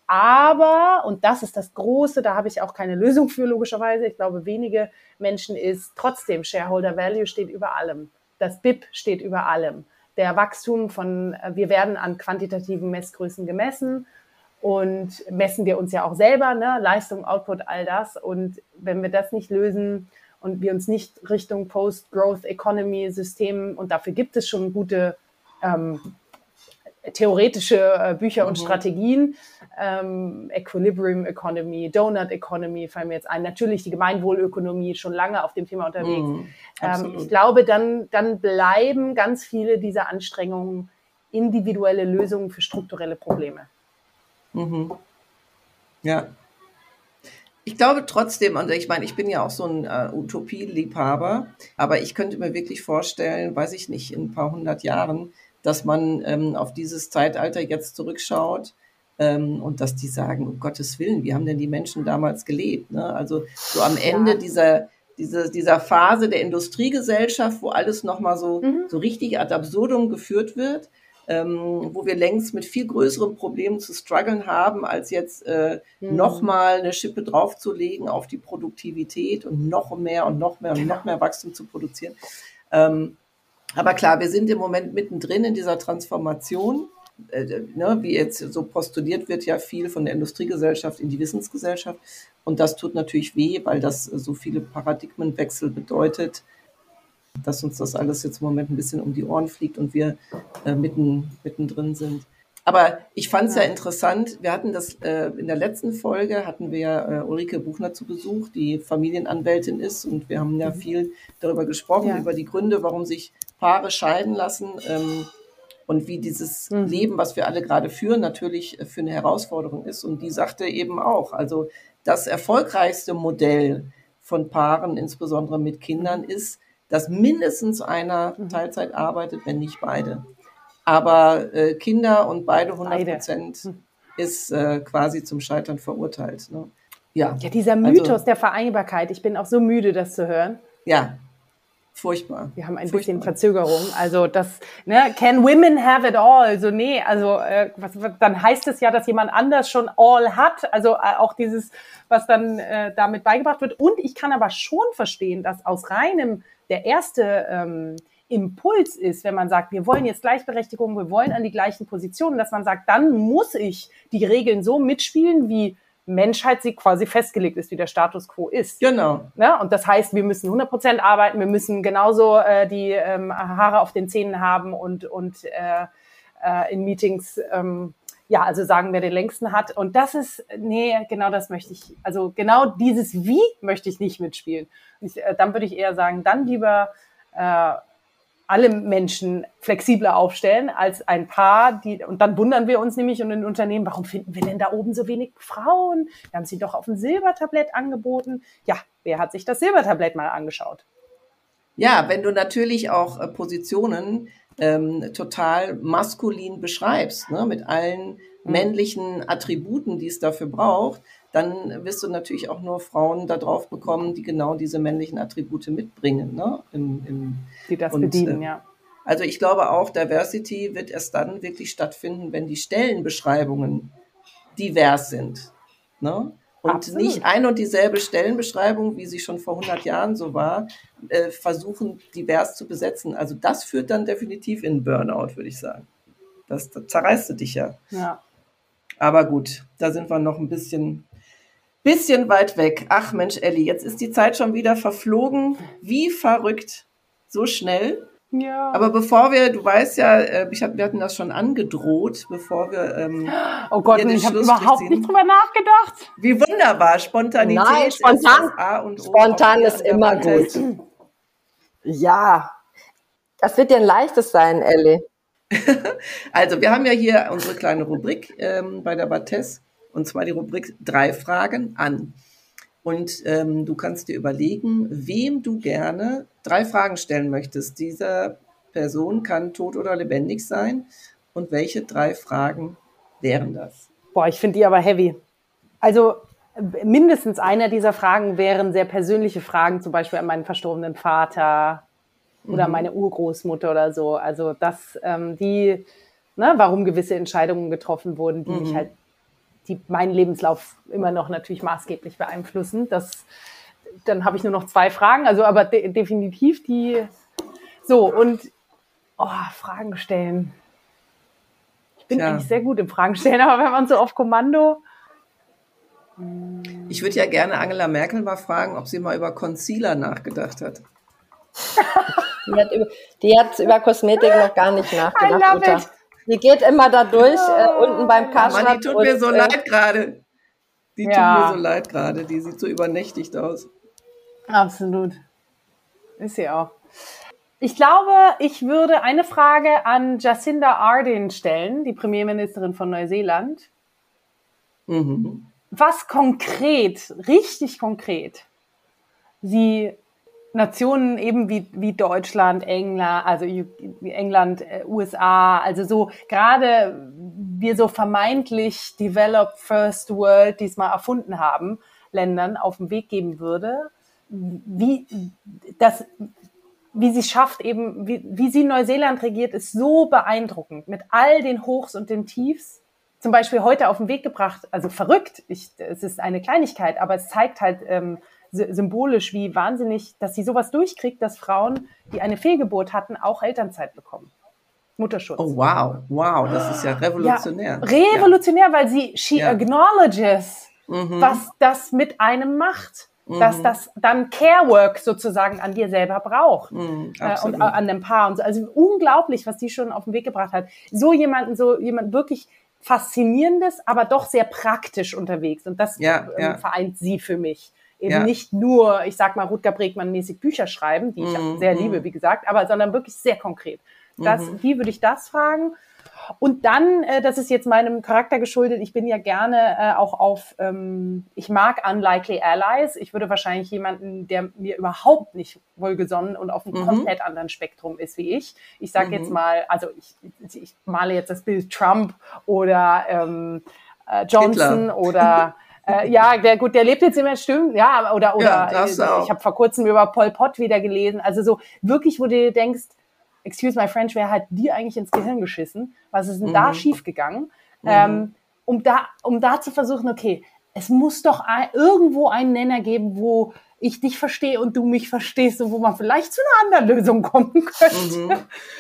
Aber, und das ist das Große, da habe ich auch keine Lösung für, logischerweise, ich glaube, wenige Menschen ist trotzdem Shareholder Value steht über allem. Das B I P steht über allem. Der Wachstum von, wir werden an quantitativen Messgrößen gemessen und messen wir uns ja auch selber, ne? Leistung, Output, all das. Und wenn wir das nicht lösen und wir uns nicht Richtung Post-Growth-Economy-System, und dafür gibt es schon gute ähm, theoretische äh, Bücher und mhm. Strategien, ähm, Equilibrium Economy, Donut Economy fallen mir jetzt ein, natürlich die Gemeinwohlökonomie, schon lange auf dem Thema unterwegs. Mhm, ähm, ich glaube, dann, dann bleiben ganz viele dieser Anstrengungen individuelle Lösungen für strukturelle Probleme. Mhm. Ja. Ich glaube trotzdem, und ich meine, ich bin ja auch so ein äh, Utopieliebhaber, aber ich könnte mir wirklich vorstellen, weiß ich nicht, in ein paar hundert Jahren, dass man ähm, auf dieses Zeitalter jetzt zurückschaut ähm, und dass die sagen, um Gottes Willen, wie haben denn die Menschen damals gelebt? Ne? Also so am Ende ja. dieser, dieser, dieser Phase der Industriegesellschaft, wo alles nochmal so, mhm. so richtig ad absurdum geführt wird, ähm, wo wir längst mit viel größeren Problemen zu strugglen haben, als jetzt äh, mhm. nochmal eine Schippe draufzulegen auf die Produktivität und noch mehr und noch mehr und noch mehr Wachstum zu produzieren. Ähm, Aber klar, wir sind im Moment mittendrin in dieser Transformation, äh, ne, wie jetzt so postuliert wird ja viel von der Industriegesellschaft in die Wissensgesellschaft. Und das tut natürlich weh, weil das so viele Paradigmenwechsel bedeutet, dass uns das alles jetzt im Moment ein bisschen um die Ohren fliegt und wir äh, mitten, mittendrin sind. Aber ich fand es ja. ja interessant, wir hatten das äh, in der letzten Folge, hatten wir äh, Ulrike Buchner zu Besuch, die Familienanwältin ist, und wir haben ja mhm. viel darüber gesprochen, ja. über die Gründe, warum sich Paare scheiden lassen ähm, und wie dieses mhm. Leben, was wir alle gerade führen, natürlich für eine Herausforderung ist. Und die sagte eben auch, also das erfolgreichste Modell von Paaren, insbesondere mit Kindern, ist, dass mindestens einer mhm. Teilzeit arbeitet, wenn nicht beide. Aber äh, Kinder und beide hundert Prozent hm. ist äh, quasi zum Scheitern verurteilt. Ne? Ja. ja, dieser Mythos also, der Vereinbarkeit, ich bin auch so müde, das zu hören. Ja, furchtbar. Wir haben ein furchtbar. bisschen Verzögerung. Also das, ne, can women have it all? Also nee, also äh, was, dann heißt es ja, dass jemand anders schon all hat. Also äh, auch dieses, was dann äh, damit beigebracht wird. Und ich kann aber schon verstehen, dass aus reinem, der erste ähm, Impuls ist, wenn man sagt, wir wollen jetzt Gleichberechtigung, wir wollen an die gleichen Positionen, dass man sagt, dann muss ich die Regeln so mitspielen, wie Menschheit sie quasi festgelegt ist, wie der Status quo ist. Genau. Ja, und das heißt, wir müssen hundert Prozent arbeiten, wir müssen genauso äh, die ähm, Haare auf den Zähnen haben und, und äh, äh, in Meetings, ähm, ja, also sagen, wer den längsten hat. Und das ist, nee, genau das möchte ich, also genau dieses Wie möchte ich nicht mitspielen. Ich, äh, dann würde ich eher sagen, dann lieber äh, alle Menschen flexibler aufstellen als ein Paar, die, und dann wundern wir uns nämlich in den Unternehmen, warum finden wir denn da oben so wenig Frauen? Wir haben sie doch auf dem Silbertablett angeboten. Ja, wer hat sich das Silbertablett mal angeschaut? Ja, wenn du natürlich auch äh, Positionen ähm, total maskulin beschreibst, ne, mit allen männlichen Attributen, die es dafür braucht, dann wirst du natürlich auch nur Frauen da drauf bekommen, die genau diese männlichen Attribute mitbringen. Ne? Im, im, Die das und, bedienen, äh, ja. Also ich glaube auch, Diversity wird erst dann wirklich stattfinden, wenn die Stellenbeschreibungen divers sind. Ne? Und Absolut. nicht ein und dieselbe Stellenbeschreibung, wie sie schon vor hundert Jahren so war, äh, versuchen divers zu besetzen. Also das führt dann definitiv in Burnout, würde ich sagen. Das, das zerreißt du dich ja. Ja. Aber gut, da sind wir noch ein bisschen, bisschen weit weg. Ach Mensch, Elli, jetzt ist die Zeit schon wieder verflogen. Wie verrückt. So schnell. Ja. Aber bevor wir, du weißt ja, ich hab, wir hatten das schon angedroht, bevor wir ähm, Oh Gott, ich habe überhaupt nicht drüber nachgedacht. Wie wunderbar, Spontanität. Nein, spontan, ist A und O. Spontan ist immer gut. Ja, das wird dir ein leichtes sein, Elli. Also, wir haben ja hier unsere kleine Rubrik ähm, bei der Bates, und zwar die Rubrik drei Fragen an. Und ähm, du kannst dir überlegen, wem du gerne drei Fragen stellen möchtest. Diese Person kann tot oder lebendig sein. Und welche drei Fragen wären das? Boah, ich finde die aber heavy. Also mindestens einer dieser Fragen wären sehr persönliche Fragen, zum Beispiel an meinen verstorbenen Vater oder meine Urgroßmutter oder so. Also das, ähm, die, ne, warum gewisse Entscheidungen getroffen wurden, die mhm. mich halt, die meinen Lebenslauf immer noch natürlich maßgeblich beeinflussen. Das, dann habe ich nur noch zwei Fragen, also aber de- definitiv die. So und oh, Fragen stellen. Ich bin Tja. eigentlich sehr gut im Fragen stellen, aber wenn man so auf Kommando. Ich würde ja gerne Angela Merkel mal fragen, ob sie mal über Concealer nachgedacht hat. Die hat, über, die hat über Kosmetik noch gar nicht nachgedacht, Uta. Die geht immer da durch, äh, unten beim Karstadt. Mann, die tut mir so und, leid gerade. Die ja. tut mir so leid gerade. Die sieht so übernächtigt aus. Absolut. Ist sie auch. Ich glaube, ich würde eine Frage an Jacinda Ardern stellen, die Premierministerin von Neuseeland. Mhm. Was konkret, richtig konkret, sie Nationen eben wie, wie Deutschland, England, also England, U S A, also so gerade wir so vermeintlich developed first world, die es mal erfunden haben, Ländern auf den Weg geben würde, wie das, wie sie schafft eben, wie, wie sie Neuseeland regiert, ist so beeindruckend mit all den Hochs und den Tiefs. Zum Beispiel heute auf den Weg gebracht, also verrückt, ich, es ist eine Kleinigkeit, aber es zeigt halt ähm, symbolisch, wie wahnsinnig, dass sie sowas durchkriegt, dass Frauen, die eine Fehlgeburt hatten, auch Elternzeit bekommen. Mutterschutz. Oh, wow, wow, das ist ja revolutionär. Ja, revolutionär, ja. Weil sie, she ja. acknowledges, mhm. was das mit einem macht. Mhm. Dass das dann Care-Work sozusagen an dir selber braucht. Mhm, äh, und äh, an dem Paar und so. Also unglaublich, was die schon auf den Weg gebracht hat. So jemanden, so jemand wirklich Faszinierendes, aber doch sehr praktisch unterwegs. Und das ja, ähm, ja. vereint sie für mich. Eben ja. nicht nur, ich sag mal, Rutger Bregmann-mäßig Bücher schreiben, die ich mm, sehr mm. liebe, wie gesagt, aber sondern wirklich sehr konkret. Das, mhm. Die würde ich das fragen. Und dann, äh, das ist jetzt meinem Charakter geschuldet, ich bin ja gerne äh, auch auf, ähm, ich mag unlikely allies. Ich würde wahrscheinlich jemanden, der mir überhaupt nicht wohlgesonnen und auf einem mhm. komplett anderen Spektrum ist wie ich. Ich sage mhm. jetzt mal, also ich, ich male jetzt das Bild Trump oder ähm, äh, Johnson Hitler. Oder Äh, ja, der gut, der lebt jetzt immer, stimmt, ja, oder oder ja, äh, ich habe vor kurzem über Pol Pot wieder gelesen, also so wirklich, wo du dir denkst, excuse my French, wer hat dir eigentlich ins Gehirn geschissen? Was ist denn mhm. da schiefgegangen? Mhm. Ähm, um da um da zu versuchen, okay, es muss doch ein, irgendwo einen Nenner geben, wo ich dich verstehe und du mich verstehst und wo man vielleicht zu einer anderen Lösung kommen könnte. Mhm.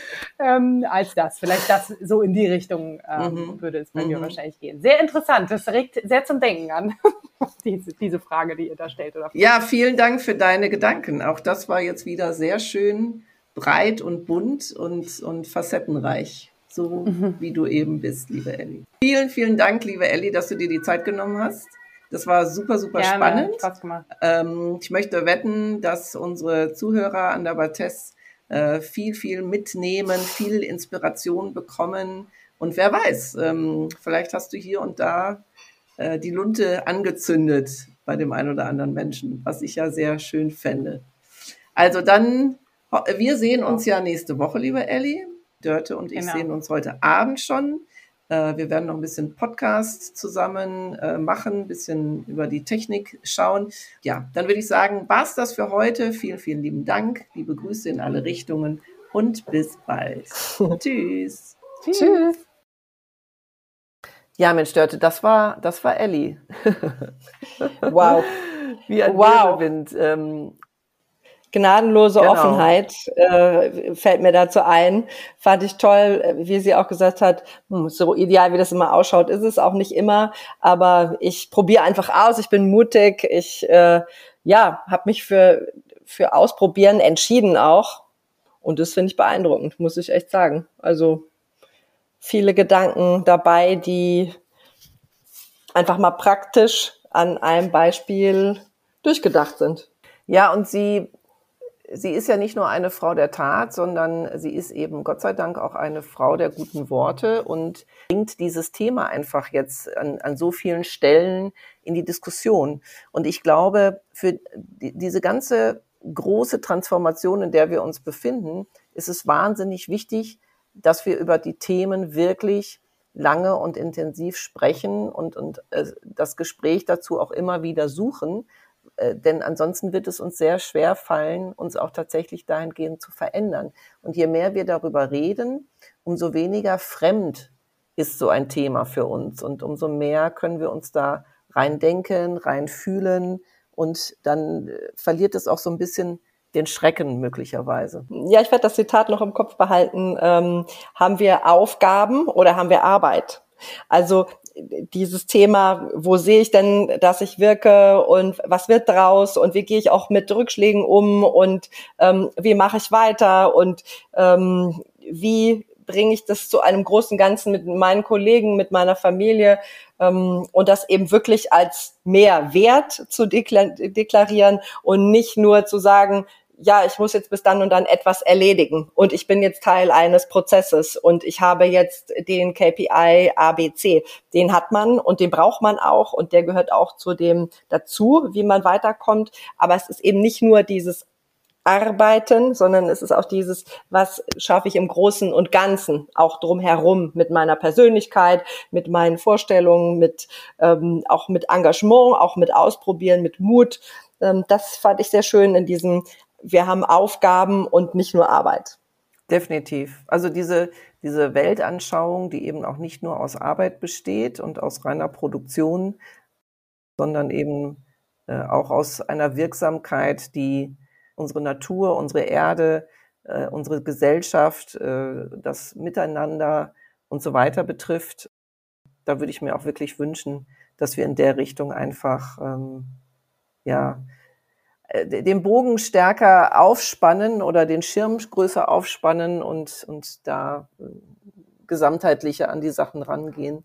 ähm, als das. Vielleicht das so in die Richtung ähm, mhm. würde es bei mhm. mir wahrscheinlich gehen. Sehr interessant. Das regt sehr zum Denken an, diese, diese Frage, die ihr da stellt. Oder ja, vielen Dank für deine Gedanken. Auch das war jetzt wieder sehr schön breit und bunt und, und facettenreich. So mhm. wie du eben bist, liebe Elli. Vielen, vielen Dank, liebe Elli, dass du dir die Zeit genommen hast. Das war super, super Gerne, spannend. Spaß gemacht. Ähm, ich möchte wetten, dass unsere Zuhörer an der Bates äh, viel, viel mitnehmen, viel Inspiration bekommen. Und wer weiß, ähm, vielleicht hast du hier und da äh, die Lunte angezündet bei dem einen oder anderen Menschen, was ich ja sehr schön fände. Also dann, wir sehen uns ja nächste Woche, liebe Elli. Dörte und ich Genau. sehen uns heute Abend schon. Äh, wir werden noch ein bisschen Podcast zusammen äh, machen, ein bisschen über die Technik schauen. Ja, dann würde ich sagen, war's das für heute. Vielen, vielen lieben Dank. Liebe Grüße in alle Richtungen und bis bald. Tschüss. Tschüss. Tschüss. Ja, Mensch, Dörte, das war, das war Elli. Wow. Wie ein Wow. Wirbelwind. Ähm, Gnadenlose Genau. Offenheit äh, fällt mir dazu ein. Fand ich toll, äh, wie sie auch gesagt hat, hm, so ideal, wie das immer ausschaut, ist es auch nicht immer. Aber ich probiere einfach aus, ich bin mutig. Ich äh, ja, habe mich für, für Ausprobieren entschieden auch. Und das finde ich beeindruckend, muss ich echt sagen. Also viele Gedanken dabei, die einfach mal praktisch an einem Beispiel durchgedacht sind. ja, und sie, sie ist ja nicht nur eine Frau der Tat, sondern sie ist eben Gott sei Dank auch eine Frau der guten Worte und bringt dieses Thema einfach jetzt an, an so vielen Stellen in die Diskussion. Und ich glaube, für die, diese ganze große Transformation, in der wir uns befinden, ist es wahnsinnig wichtig, dass wir über die Themen wirklich lange und intensiv sprechen und, und äh, das Gespräch dazu auch immer wieder suchen, äh, denn ansonsten wird es uns sehr schwer fallen, uns auch tatsächlich dahingehend zu verändern. Und je mehr wir darüber reden, umso weniger fremd ist so ein Thema für uns und umso mehr können wir uns da reindenken, reinfühlen und dann äh, verliert es auch so ein bisschen den Schrecken möglicherweise. Ja, ich werde das Zitat noch im Kopf behalten. Ähm, haben wir Aufgaben oder haben wir Arbeit? Also dieses Thema, wo sehe ich denn, dass ich wirke und was wird draus und wie gehe ich auch mit Rückschlägen um und ähm, wie mache ich weiter und ähm, wie bringe ich das zu einem großen Ganzen mit meinen Kollegen, mit meiner Familie ähm, und das eben wirklich als Mehrwert zu deklar- deklarieren und nicht nur zu sagen, ja, ich muss jetzt bis dann und dann etwas erledigen und ich bin jetzt Teil eines Prozesses und ich habe jetzt den K P I A B C. Den hat man und den braucht man auch und der gehört auch zu dem dazu, wie man weiterkommt. Aber es ist eben nicht nur dieses Arbeiten, sondern es ist auch dieses, was schaffe ich im Großen und Ganzen, auch drumherum mit meiner Persönlichkeit, mit meinen Vorstellungen, mit ähm, auch mit Engagement, auch mit Ausprobieren, mit Mut. Ähm, das fand ich sehr schön in diesem, wir haben Aufgaben und nicht nur Arbeit. Definitiv. Also diese, diese Weltanschauung, die eben auch nicht nur aus Arbeit besteht und aus reiner Produktion, sondern eben äh, auch aus einer Wirksamkeit, die unsere Natur, unsere Erde, äh, unsere Gesellschaft, äh, das Miteinander und so weiter betrifft. Da würde ich mir auch wirklich wünschen, dass wir in der Richtung einfach ähm, ja den Bogen stärker aufspannen oder den Schirm größer aufspannen und, und da äh, gesamtheitlicher an die Sachen rangehen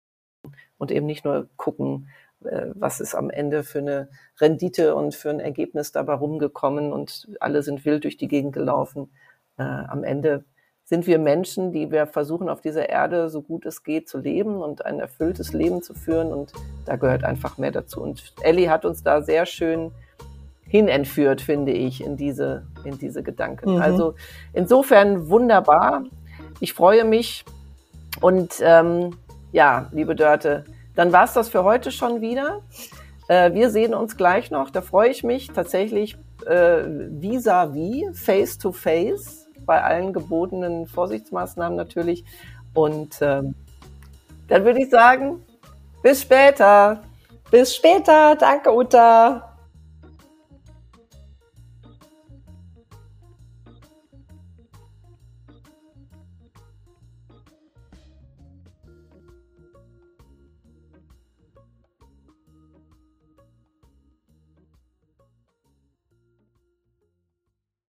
und eben nicht nur gucken, äh, was ist am Ende für eine Rendite und für ein Ergebnis dabei rumgekommen und alle sind wild durch die Gegend gelaufen. Äh, am Ende sind wir Menschen, die wir versuchen, auf dieser Erde so gut es geht zu leben und ein erfülltes Leben zu führen und da gehört einfach mehr dazu. Und Elli hat uns da sehr schön hinentführt, finde ich, in diese, in diese Gedanken. Mhm. Also insofern wunderbar. Ich freue mich und ähm, ja, liebe Dörte, dann war es das für heute schon wieder. Äh, wir sehen uns gleich noch, da freue ich mich tatsächlich äh, vis-à-vis, face-to-face, bei allen gebotenen Vorsichtsmaßnahmen natürlich. Und ähm, dann würde ich sagen, bis später. Bis später, danke Uta.